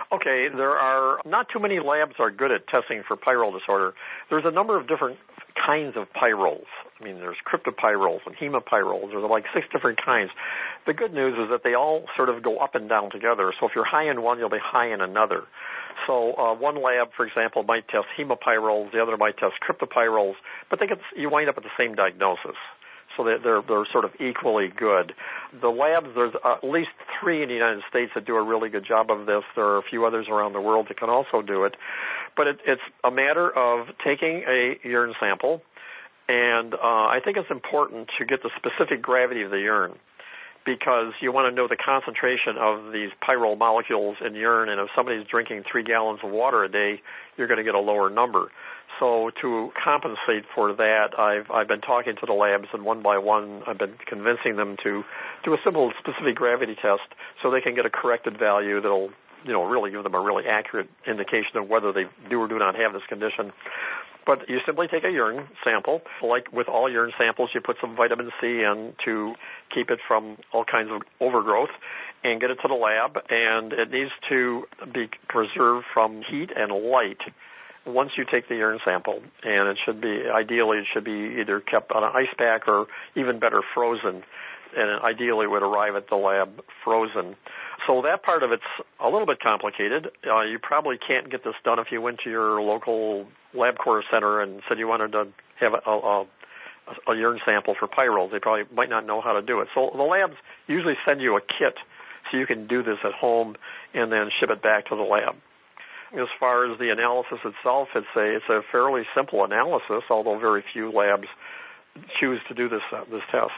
Okay, there are not too many labs are good at testing for pyrrole disorder. There's a number of different kinds of pyrroles. I mean, there's cryptopyrroles and hemopyrroles. There's like 6 different kinds. The good news is that they all sort of go up and down together. So if you're high in one, you'll be high in another. So one lab, for example, might test hemopyrroles. The other might test cryptopyrroles. But you wind up with the same diagnosis. So they're sort of equally good. The labs, there's at least 3 in the United States that do a really good job of this. There are a few others around the world that can also do it. But it's a matter of taking a urine sample, and I think it's important to get the specific gravity of the urine, because you want to know the concentration of these pyrrole molecules in urine, and if somebody's drinking 3 gallons of water a day, you're going to get a lower number. So to compensate for that, I've been talking to the labs, and one by one I've been convincing them to do a simple specific gravity test so they can get a corrected value that'll really give them a really accurate indication of whether they do or do not have this condition. But you simply take a urine sample. Like with all urine samples, you put some vitamin C in to keep it from all kinds of overgrowth and get it to the lab, and it needs to be preserved from heat and light once you take the urine sample, and it should be either kept on an ice pack or even better frozen, and ideally would arrive at the lab frozen. So that part of it's a little bit complicated. You probably can't get this done if you went to your local LabCorp center and said you wanted to have a urine sample for pyrroles. They probably might not know how to do it. So the labs usually send you a kit so you can do this at home and then ship it back to the lab. As far as the analysis itself, it's a fairly simple analysis, although very few labs choose to do this test.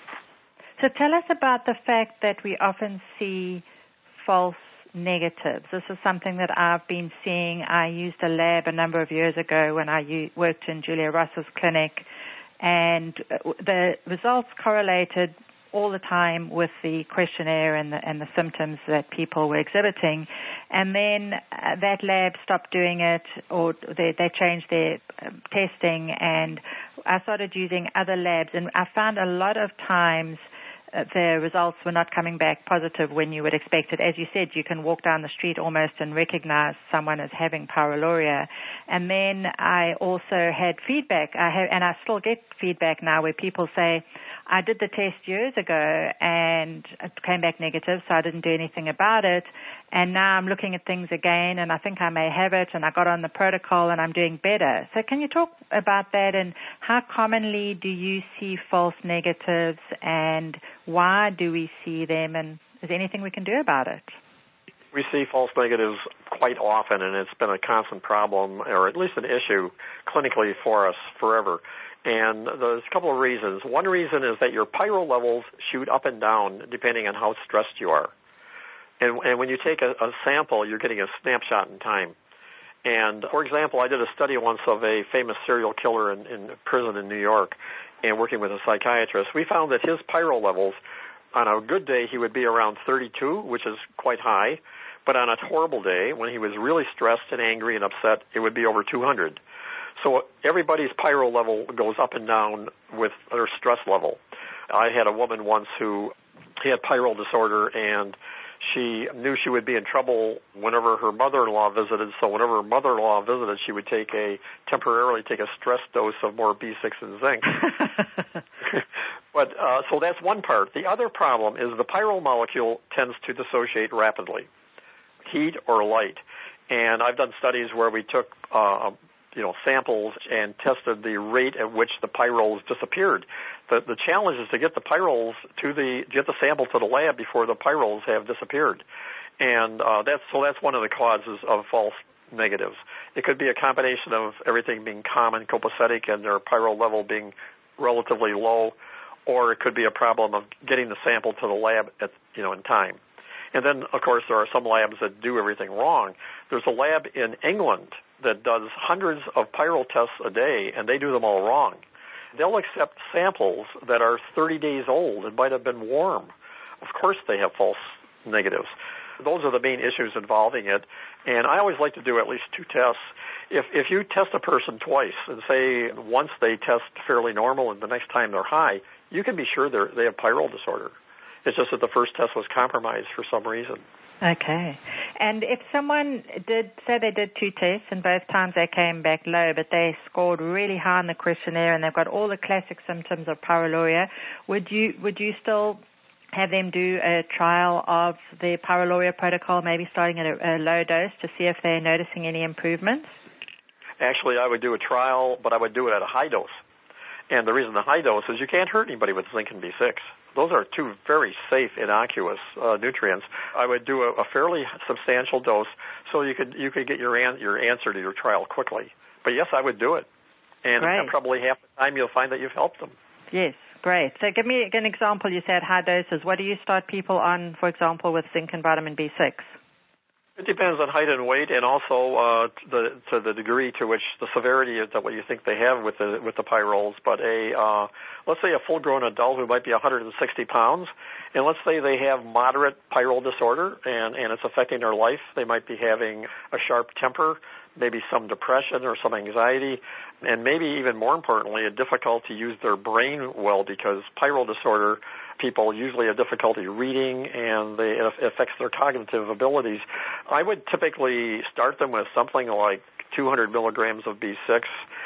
So tell us about the fact that we often see false negatives. This is something that I've been seeing. I used a lab a number of years ago when I worked in Julia Ross's clinic, and the results correlated all the time with the questionnaire and the symptoms that people were exhibiting. And then that lab stopped doing it, or they changed their testing, and I started using other labs, and I found a lot of times the results were not coming back positive when you would expect it. As you said, you can walk down the street almost and recognize someone as having pyroluria. And then I also had feedback, and I still get feedback now where people say, I did the test years ago and it came back negative, so I didn't do anything about it. And now I'm looking at things again, and I think I may have it, and I got on the protocol, and I'm doing better. So can you talk about that, and how commonly do you see false negatives, and why do we see them, and is there anything we can do about it? We see false negatives quite often, and it's been a constant problem, or at least an issue clinically for us forever. And there's a couple of reasons. One reason is that your pyrrole levels shoot up and down depending on how stressed you are. And when you take a sample, you're getting a snapshot in time. And, for example, I did a study once of a famous serial killer in prison in New York, and working with a psychiatrist. We found that his pyrrole levels, on a good day, he would be around 32, which is quite high. But on a horrible day, when he was really stressed and angry and upset, it would be over 200. So everybody's pyrrole level goes up and down with their stress level. I had a woman once who had pyrrole disorder, and she knew she would be in trouble whenever her mother-in-law visited. So whenever her mother-in-law visited, she would temporarily take a stress dose of more B6 and zinc. But so that's one part. The other problem is the pyrrole molecule tends to dissociate rapidly, heat or light. And I've done studies where we took samples and tested the rate at which the pyrroles disappeared. The challenge is to get the pyrroles get the sample to the lab before the pyrroles have disappeared, and that's one of the causes of false negatives. It could be a combination of everything being calm and copacetic and their pyrrole level being relatively low, or it could be a problem of getting the sample to the lab in time. And then, of course, there are some labs that do everything wrong. There's a lab in England that does hundreds of pyrrole tests a day, and they do them all wrong. They'll accept samples that are 30 days old and might have been warm. Of course they have false negatives. Those are the main issues involving it, and I always like to do at least 2 tests. If you test a person twice and say once they test fairly normal and the next time they're high, you can be sure they have pyrrole disorder. It's just that the first test was compromised for some reason. Okay. And if someone did, say they did 2 tests and both times they came back low, but they scored really high in the questionnaire and they've got all the classic symptoms of pyroluria, would you still have them do a trial of the pyroluria protocol, maybe starting at a low dose to see if they're noticing any improvements? Actually, I would do a trial, but I would do it at a high dose. And the reason the high dose is you can't hurt anybody with zinc and B6. Those are 2 very safe, innocuous nutrients. I would do a fairly substantial dose so you could get your answer to your trial quickly. But yes, I would do it. And probably half the time you'll find that you've helped them. Yes, great. So give me an example. You said high doses. What do you start people on, for example, with zinc and vitamin B6? It depends on height and weight, and also to the degree to which the severity is that what you think they have with the pyrols. But let's say a full-grown adult who might be 160 pounds, and let's say they have moderate pyrol disorder, and it's affecting their life. They might be having a sharp temper, maybe some depression or some anxiety, and maybe even more importantly, a difficulty to use their brain well, because pyrol disorder people usually have difficulty reading, and it affects their cognitive abilities. I would typically start them with something like 200 milligrams of B6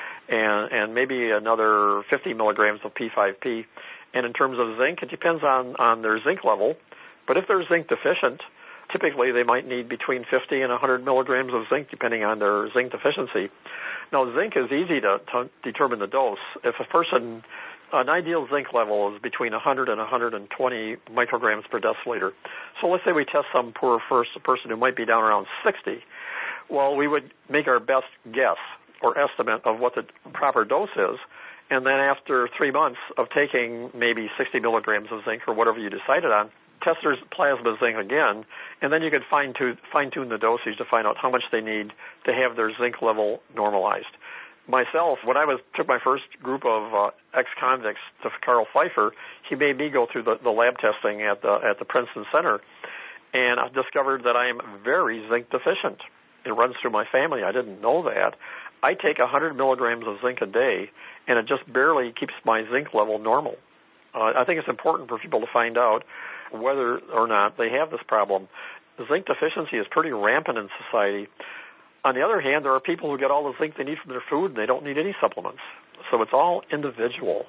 and maybe another 50 milligrams of P5P. And in terms of zinc, it depends on their zinc level. But if they're zinc deficient, typically they might need between 50 and 100 milligrams of zinc, depending on their zinc deficiency. Now, zinc is easy to determine the dose. If a person, an ideal zinc level is between 100 and 120 micrograms per deciliter. So let's say we test some poor person who might be down around 60. Well, we would make our best guess or estimate of what the proper dose is, and then after 3 months of taking maybe 60 milligrams of zinc or whatever you decided on, test their plasma zinc again, and then you could fine-tune the dosage to find out how much they need to have their zinc level normalized. Myself, when I took my first group of ex-convicts to Carl Pfeiffer, he made me go through the lab testing at the Princeton Center, and I discovered that I am very zinc deficient. It runs through my family. I didn't know that. I take 100 milligrams of zinc a day, and it just barely keeps my zinc level normal. I think it's important for people to find out whether or not they have this problem. Zinc deficiency is pretty rampant in society. On the other hand, there are people who get all the zinc they need from their food and they don't need any supplements. So it's all individual.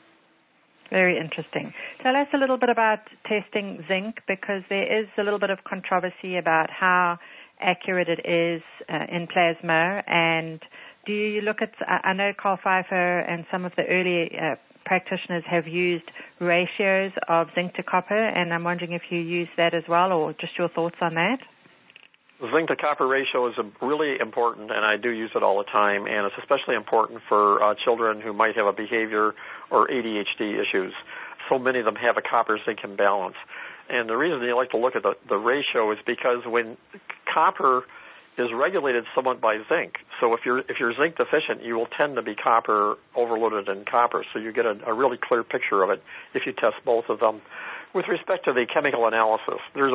Very interesting. Tell us a little bit about testing zinc, because there is a little bit of controversy about how accurate it is in plasma. And do you look at, I know Carl Pfeiffer and some of the early practitioners have used ratios of zinc to copper, and I'm wondering if you use that as well, or just your thoughts on that? Zinc to copper ratio is really important, and I do use it all the time, and it's especially important for children who might have a behavior or ADHD issues. So many of them have a copper-zinc imbalance. And the reason you like to look at the ratio is because when copper is regulated somewhat by zinc, so if you're zinc deficient, you will tend to be copper overloaded in copper, so you get a really clear picture of it if you test both of them. With respect to the chemical analysis, there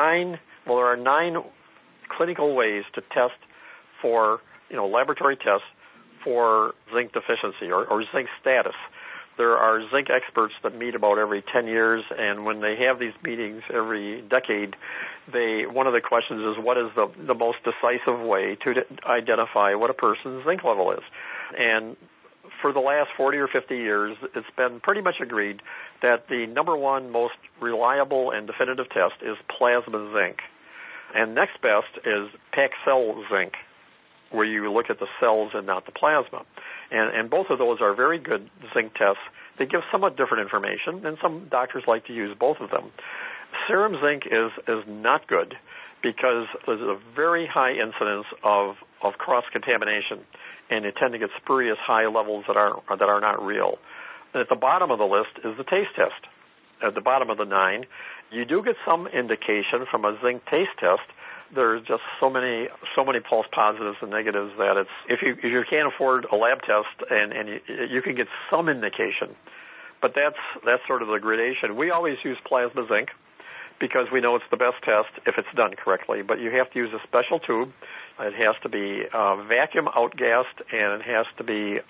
are 9 clinical ways to test for, laboratory tests for zinc deficiency or zinc status. There are zinc experts that meet about every 10 years, and when they have these meetings every decade, one of the questions is, what is the most decisive way to identify what a person's zinc level is? And for the last 40 or 50 years, it's been pretty much agreed that the number one most reliable and definitive test is plasma zinc. And next best is Paxil zinc, where you look at the cells and not the plasma. And both of those are very good zinc tests. They give somewhat different information, and some doctors like to use both of them. Serum zinc is not good because there's a very high incidence of cross-contamination, and you tend to get spurious high levels that are not real. And at the bottom of the list is the taste test. At the bottom of the 9, you do get some indication from a zinc taste test. There's just so many false positives and negatives that if you can't afford a lab test and you can get some indication, but that's sort of the gradation. We always use plasma zinc because we know it's the best test if it's done correctly. But you have to use a special tube. It has to be vacuum outgassed, and it has to be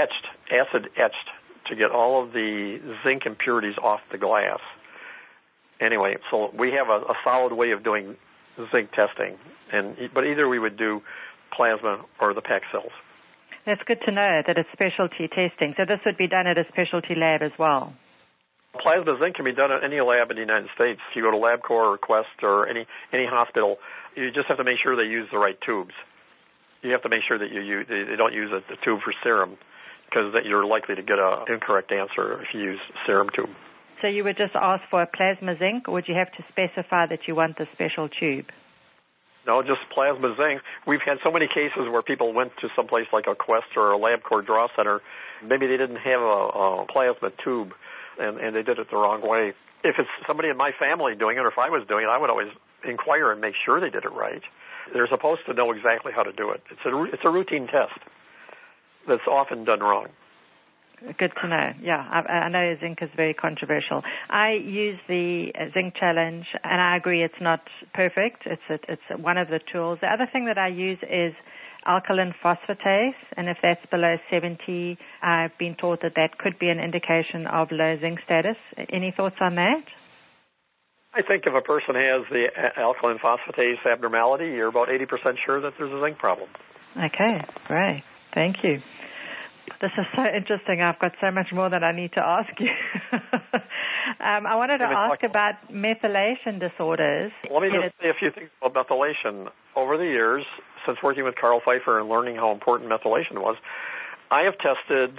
acid etched to get all of the zinc impurities off the glass. Anyway, so we have a solid way of doing zinc testing, but either we would do plasma or the PAC cells. That's good to know that it's specialty testing. So this would be done at a specialty lab as well. Plasma zinc can be done at any lab in the United States. If you go to LabCorp or Quest or any hospital, you just have to make sure they use the right tubes. You have to make sure that they don't use a tube for serum, because that you're likely to get an incorrect answer if you use serum tube. So you would just ask for a plasma zinc, or would you have to specify that you want the special tube? No, just plasma zinc. We've had so many cases where people went to some place like a Quest or a LabCorp draw center. Maybe they didn't have a plasma tube, and they did it the wrong way. If it's somebody in my family doing it, or if I was doing it, I would always inquire and make sure they did it right. They're supposed to know exactly how to do it. It's a routine test that's often done wrong. Good to know. Yeah, I know zinc is very controversial. I use the zinc challenge, and I agree it's not perfect. It's one of the tools. The other thing that I use is alkaline phosphatase, and if that's below 70, I've been taught that could be an indication of low zinc status. Any thoughts on that? I think if a person has the alkaline phosphatase abnormality, you're about 80% sure that there's a zinc problem. Okay, great. Thank you. This is so interesting. I've got so much more that I need to ask you. I wanted to ask about methylation disorders. Let me just say a few things about methylation. Over the years, since working with Carl Pfeiffer and learning how important methylation was, I have tested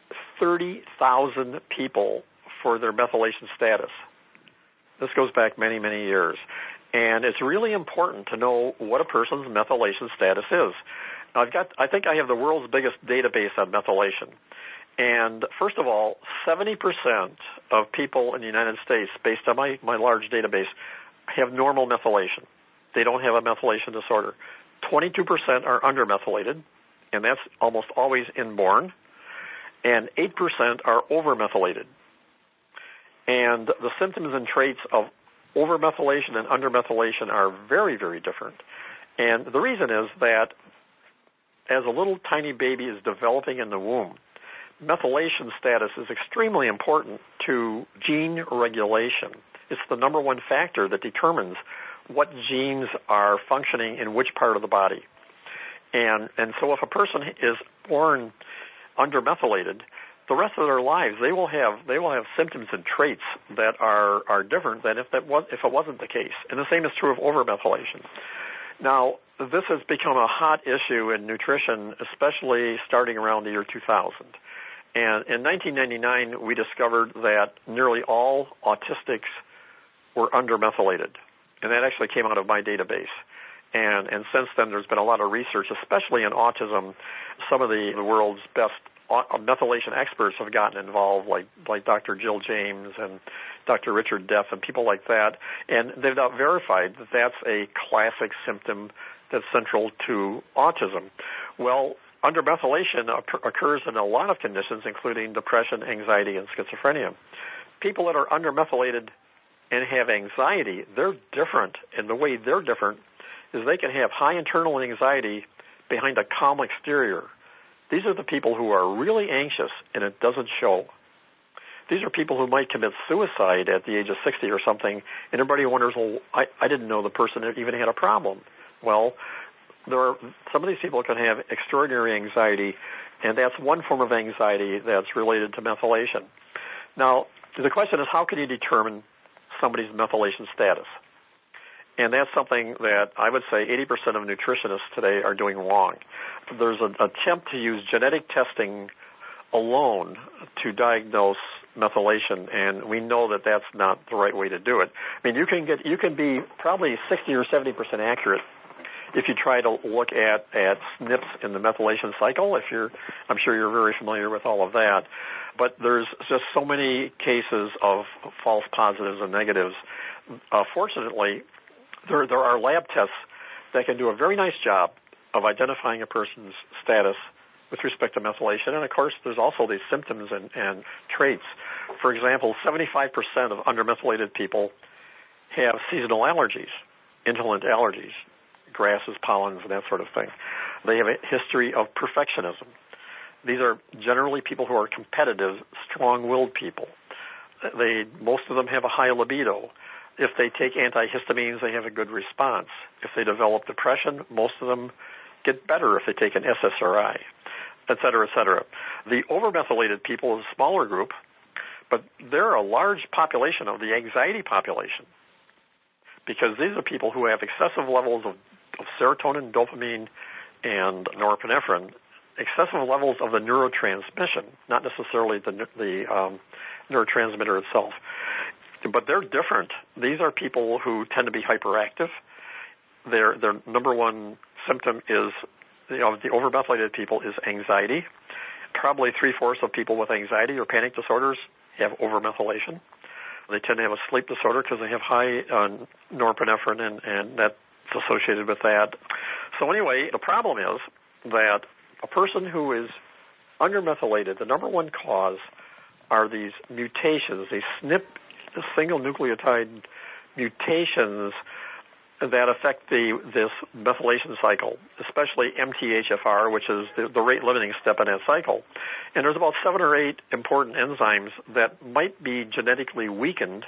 30,000 people for their methylation status. This goes back many, many years. And it's really important to know what a person's methylation status is. I think I have the world's biggest database on methylation. And first of all, 70% of people in the United States, based on my large database, have normal methylation. They don't have a methylation disorder. 22% are undermethylated, and that's almost always inborn. And 8% are overmethylated. And the symptoms and traits of overmethylation and undermethylation are very, very different. And the reason is that as a little tiny baby is developing in the womb, methylation status is extremely important to gene regulation. It's the number one factor that determines what genes are functioning in which part of the body. And so if a person is born undermethylated, the rest of their lives they will have symptoms and traits that are different than if it wasn't the case. And the same is true of overmethylation. Now, this has become a hot issue in nutrition, especially starting around the year 2000. And in 1999, we discovered that nearly all autistics were undermethylated. And that actually came out of my database. And since then, there's been a lot of research, especially in autism. Some of the world's best methylation experts have gotten involved, like Dr. Jill James and Dr. Richard Deff and people like that. And they've now verified that that's a classic symptom that's central to autism. Well, undermethylation occurs in a lot of conditions, including depression, anxiety, and schizophrenia. People that are undermethylated and have anxiety, they're different. And the way they're different is they can have high internal anxiety behind a calm exterior. These are the people who are really anxious, and it doesn't show. These are people who might commit suicide at the age of 60 or something, and everybody wonders, well, I didn't know the person even had a problem. Well, some of these people can have extraordinary anxiety, and that's one form of anxiety that's related to methylation. Now, the question is, how can you determine somebody's methylation status? And that's something that I would say 80% of nutritionists today are doing wrong. There's an attempt to use genetic testing alone to diagnose methylation, and we know that that's not the right way to do it. I mean, you can be probably 60 or 70% accurate if you try to look at SNPs in the methylation cycle. I'm sure you're very familiar with all of that. But there's just so many cases of false positives and negatives. Fortunately, there are lab tests that can do a very nice job of identifying a person's status with respect to methylation. And, of course, there's also these symptoms and traits. For example, 75% of undermethylated people have seasonal allergies, indolent allergies, grasses, pollens, and that sort of thing. They have a history of perfectionism. These are generally people who are competitive, strong-willed people. Most of them have a high libido. If they take antihistamines, they have a good response. If they develop depression, most of them get better if they take an SSRI, et cetera, et cetera. The overmethylated people is a smaller group, but they're a large population of the anxiety population, because these are people who have excessive levels of serotonin, dopamine, and norepinephrine, excessive levels of the neurotransmission, not necessarily the neurotransmitter itself. But they're different. These are people who tend to be hyperactive. Their number one symptom is, the overmethylated people, is anxiety. Probably 3/4 of people with anxiety or panic disorders have overmethylation. They tend to have a sleep disorder because they have high norepinephrine, and that's associated with that. So anyway, the problem is that a person who is undermethylated, the number one cause are these mutations, these single nucleotide mutations that affect this methylation cycle, especially MTHFR, which is the rate-limiting step in that cycle. And there's about 7 or 8 important enzymes that might be genetically weakened,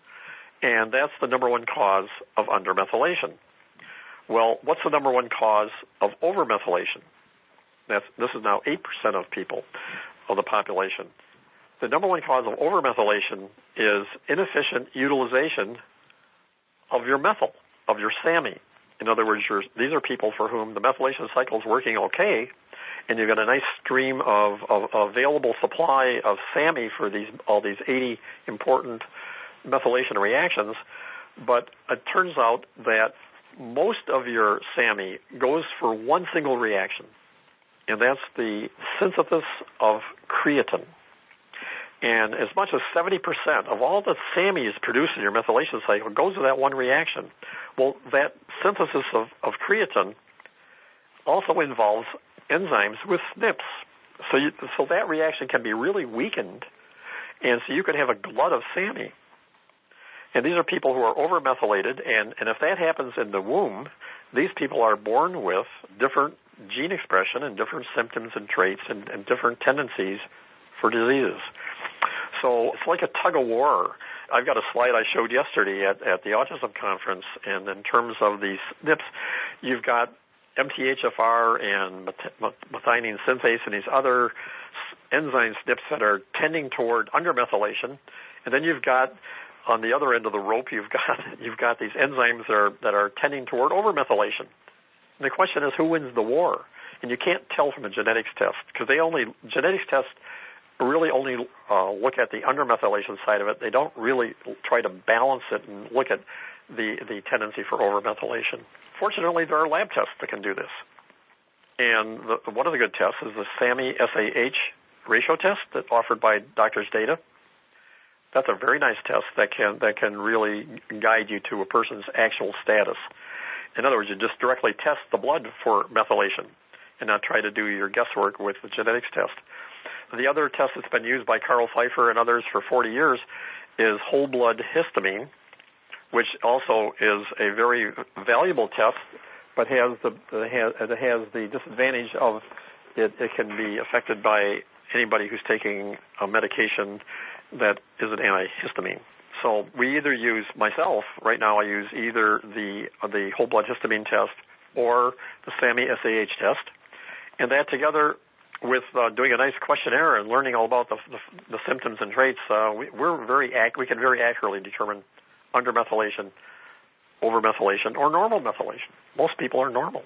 and that's the number one cause of undermethylation. Well, what's the number one cause of overmethylation? This is now 8% of people, of the population. The number one cause of overmethylation is inefficient utilization of your methyl, of your SAMe. In other words, these are people for whom the methylation cycle is working okay, and you've got a nice stream of available supply of SAMe for all these 80 important methylation reactions, but it turns out that most of your SAMe goes for one single reaction, and that's the synthesis of creatine. And as much as 70% of all the SAMe is produced in your methylation cycle goes to that one reaction. Well, that synthesis of creatine also involves enzymes with SNPs. So that reaction can be really weakened, and so you can have a glut of SAMe. And these are people who are overmethylated, and if that happens in the womb, these people are born with different gene expression and different symptoms and traits and different tendencies for diseases. So it's like a tug-of-war. I've got a slide I showed yesterday at the autism conference, and in terms of these SNPs, you've got MTHFR and methionine synthase and these other enzyme SNPs that are tending toward undermethylation, and then you've got, on the other end of the rope, you've got these enzymes that are tending toward overmethylation. And the question is, who wins the war? And you can't tell from a genetics test, because genetics tests really only look at the undermethylation side of it. They don't really try to balance it and look at the tendency for overmethylation. Fortunately, there are lab tests that can do this. And one of the good tests is the SAMe-SAH ratio test that's offered by Doctors Data. That's a very nice test that can really guide you to a person's actual status. In other words, you just directly test the blood for methylation and not try to do your guesswork with the genetics test. The other test that's been used by Carl Pfeiffer and others for 40 years is whole blood histamine, which also is a very valuable test, but it has the disadvantage of it can be affected by anybody who's taking a medication that is an antihistamine. So we either use, myself, right now I use either the whole blood histamine test or the SAMe-SAH test, and that together with doing a nice questionnaire and learning all about the symptoms and traits, we can very accurately determine undermethylation, overmethylation, or normal methylation. Most people are normal.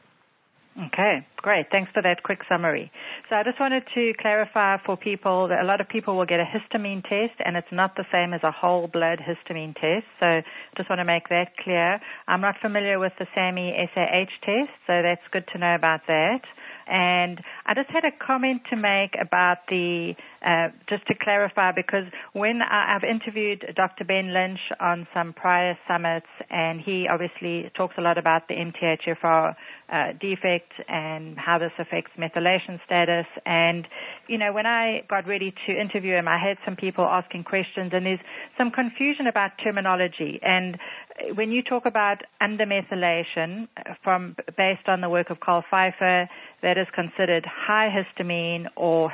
Okay, great. Thanks for that quick summary. So I just wanted to clarify for people that a lot of people will get a histamine test, and it's not the same as a whole blood histamine test. So just want to make that clear. I'm not familiar with the SAMe-SAH test, so that's good to know about that. And I just had a comment to make about just to clarify, because when I've interviewed Dr. Ben Lynch on some prior summits, and he obviously talks a lot about the MTHFR defect and how this affects methylation status. And, when I got ready to interview him, I had some people asking questions, and there's some confusion about terminology. And when you talk about undermethylation, based on the work of Carl Pfeiffer, that is considered high histamine, or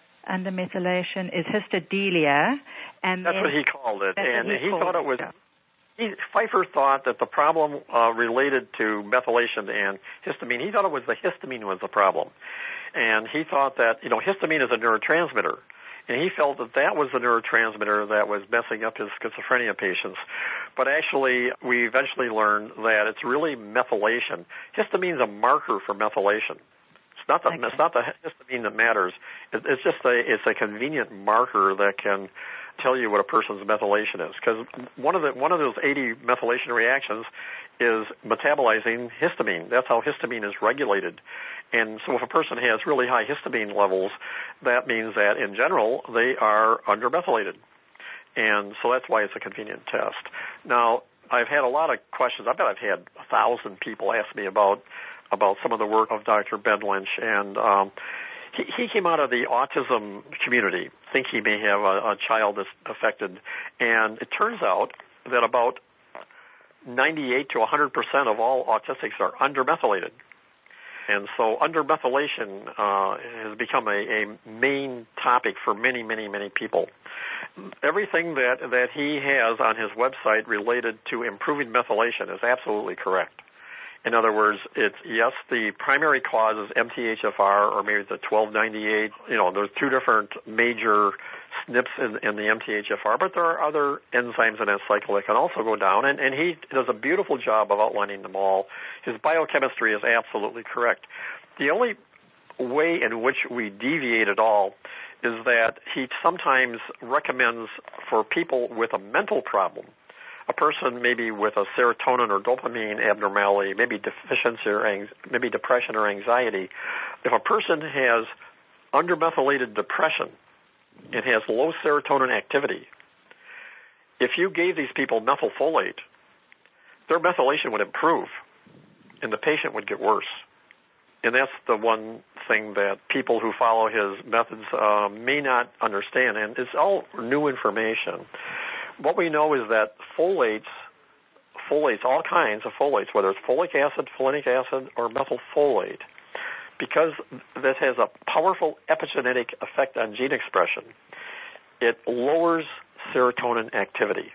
undermethylation is histodelia. And that's what he called it. And he thought it was Pfeiffer thought that the problem related to methylation and histamine. He thought it was the histamine was the problem, and he thought that histamine is a neurotransmitter, and he felt that that was the neurotransmitter that was messing up his schizophrenia patients. But actually, we eventually learned that it's really methylation. Histamine is a marker for methylation. It's not the histamine that matters. It's just a convenient marker that can tell you what a person's methylation is, because one of those 80 methylation reactions is metabolizing histamine. That's how histamine is regulated. And so if a person has really high histamine levels, that means that in general they are undermethylated. And so that's why it's a convenient test. Now, I've had a lot of questions. I bet I've had 1,000 people ask me about some of the work of Dr. Ben Lynch, and he came out of the autism community. I think he may have a child that's affected, and it turns out that about 98 to 100% of all autistics are undermethylated. And so undermethylation has become a main topic for many, many, many people. Everything that he has on his website related to improving methylation is absolutely correct. In other words, the primary cause is MTHFR, or maybe the 1298. There's two different major SNPs in the MTHFR, but there are other enzymes in that cycle that can also go down, and he does a beautiful job of outlining them all. His biochemistry is absolutely correct. The only way in which we deviate at all is that he sometimes recommends for people with a mental problem, a person maybe with a serotonin or dopamine abnormality, maybe deficiency or maybe depression or anxiety. If a person has undermethylated depression and has low serotonin activity, if you gave these people methylfolate, their methylation would improve and the patient would get worse. And that's the one thing that people who follow his methods may not understand, and it's all new information. What we know is that folates, all kinds of folates, whether it's folic acid, folinic acid, or methylfolate, because this has a powerful epigenetic effect on gene expression, it lowers serotonin activity.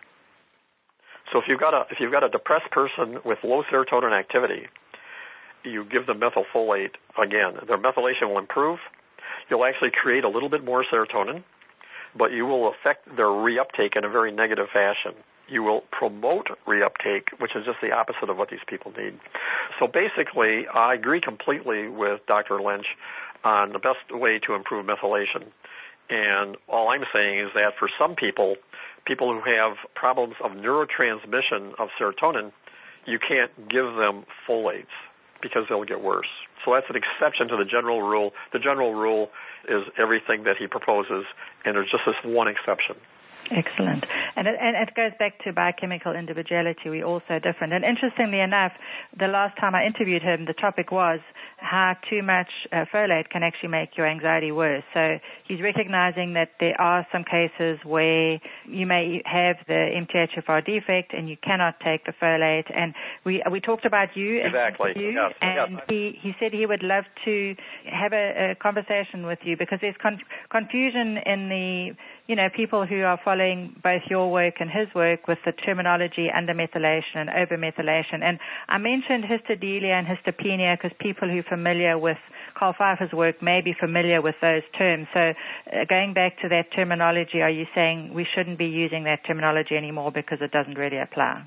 So if you've got a depressed person with low serotonin activity, you give them methylfolate again, their methylation will improve. You'll actually create a little bit more serotonin, but you will affect their reuptake in a very negative fashion. You will promote reuptake, which is just the opposite of what these people need. So basically, I agree completely with Dr. Lynch on the best way to improve methylation. And all I'm saying is that for some people who have problems of neurotransmission of serotonin, you can't give them folates because they'll get worse. So that's an exception to the general rule. The general rule is everything that he proposes, and there's just this one exception. Excellent. And it goes back to biochemical individuality. We're all so different. And interestingly enough, the last time I interviewed him, the topic was how too much folate can actually make your anxiety worse. So he's recognizing that there are some cases where you may have the MTHFR defect and you cannot take the folate. And we talked about you. Exactly. Yes. He said he would love to have a conversation with you because there's confusion in the people who are following both your work and his work with the terminology undermethylation and overmethylation. And I mentioned histodelia and histopenia because people who are familiar with Carl Pfeiffer's work may be familiar with those terms. So going back to that terminology, are you saying we shouldn't be using that terminology anymore because it doesn't really apply?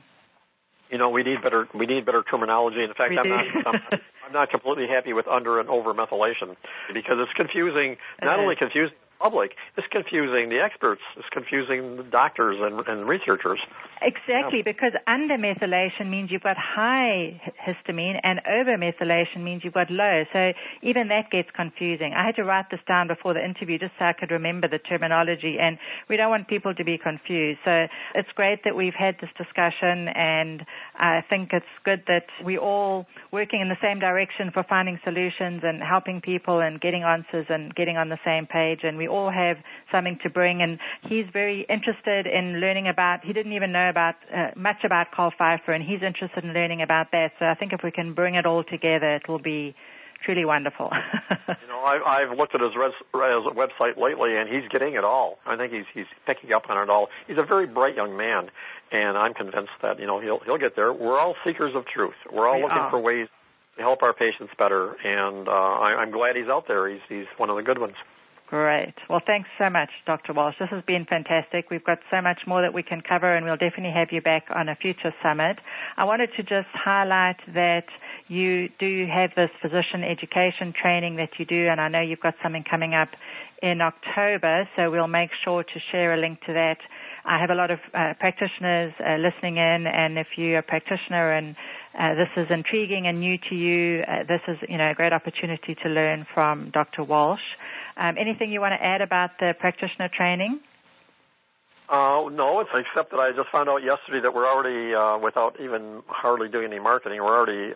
We need better terminology. In fact, I'm not completely happy with under and over methylation because it's confusing. Not only confusing the public, it's confusing the experts. It's confusing the doctors and researchers. Exactly, because undermethylation means you've got high histamine and overmethylation means you've got low. So even that gets confusing. I had to write this down before the interview just so I could remember the terminology, and we don't want people to be confused. So it's great that we've had this discussion, and I think it's good that we're all working in the same direction for finding solutions and helping people and getting answers and getting on the same page, and we all have something to bring. And he's very interested in learning he didn't even know much about Carl Pfeiffer, and he's interested in learning about that. So I think if we can bring it all together, it will be truly wonderful. I've looked at his website lately, and he's getting it all. I think he's picking up on it all. He's a very bright young man, and I'm convinced that he'll get there. We're all seekers of truth. We're all looking for ways to help our patients better, and I'm glad he's out there. He's one of the good ones. Great. Well, thanks so much, Dr. Walsh. This has been fantastic. We've got so much more that we can cover, and we'll definitely have you back on a future summit. I wanted to just highlight that you do have this physician education training that you do, and I know you've got something coming up in October, so we'll make sure to share a link to that. I have a lot of practitioners listening in, and if you're a practitioner and this is intriguing and new to you, this is a great opportunity to learn from Dr. Walsh. Anything you want to add about the practitioner training? No, except that I just found out yesterday that we're already, without even hardly doing any marketing, we're already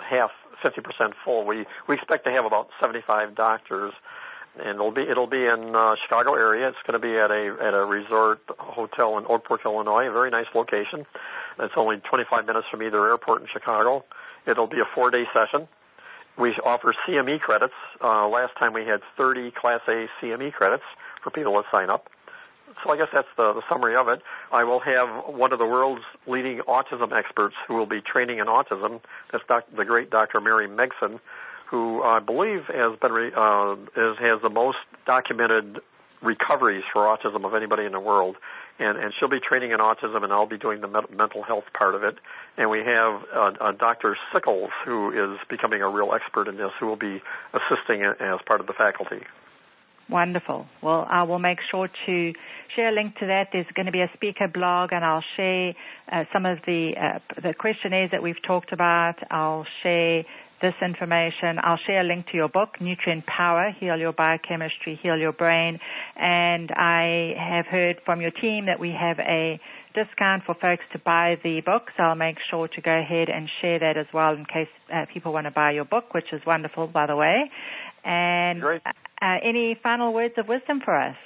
50% full. We expect to have about 75 doctors, and it'll be in Chicago area. It's going to be at a resort hotel in Oak Brook, Illinois, a very nice location. It's only 25 minutes from either airport in Chicago. It'll be a 4-day session. We offer CME credits. Last time we had 30 Class A CME credits for people to sign up. So I guess that's the summary of it. I will have one of the world's leading autism experts who will be training in autism. That's the great Dr. Mary Megson, who I believe has the most documented recoveries for autism of anybody in the world. And she'll be training in autism, and I'll be doing the mental health part of it. And we have Dr. Sickles, who is becoming a real expert in this, who will be assisting as part of the faculty. Wonderful. Well, I will make sure to share a link to that. There's going to be a speaker blog, and I'll share some of the questionnaires that we've talked about. I'll share this information. I'll share a link to your book, Nutrient Power, Heal Your Biochemistry, Heal Your Brain. And I have heard from your team that we have a discount for folks to buy the book, so I'll make sure to go ahead and share that as well in case people want to buy your book, which is wonderful, by the way. And great. Any final words of wisdom for us?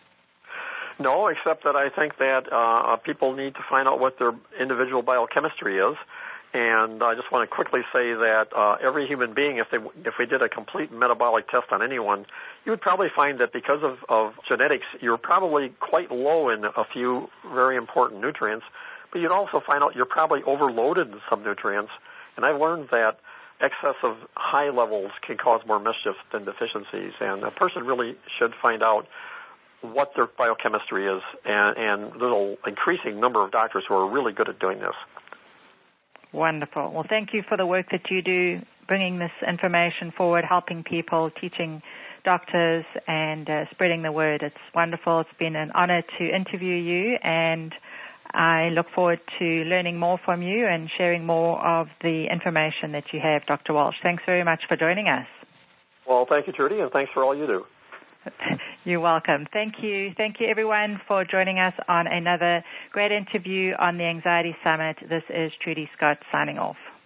No, except that I think that people need to find out what their individual biochemistry is. And I just want to quickly say that every human being, if we did a complete metabolic test on anyone, you would probably find that because of genetics, you're probably quite low in a few very important nutrients, but you'd also find out you're probably overloaded in some nutrients. And I've learned that excess of high levels can cause more mischief than deficiencies, and a person really should find out what their biochemistry is, and there's an increasing number of doctors who are really good at doing this. Wonderful. Well, thank you for the work that you do, bringing this information forward, helping people, teaching doctors, and spreading the word. It's wonderful. It's been an honor to interview you, and I look forward to learning more from you and sharing more of the information that you have, Dr. Walsh. Thanks very much for joining us. Well, thank you, Trudy, and thanks for all you do. You're welcome. Thank you. Thank you, everyone, for joining us on another great interview on the Anxiety Summit. This is Trudy Scott signing off.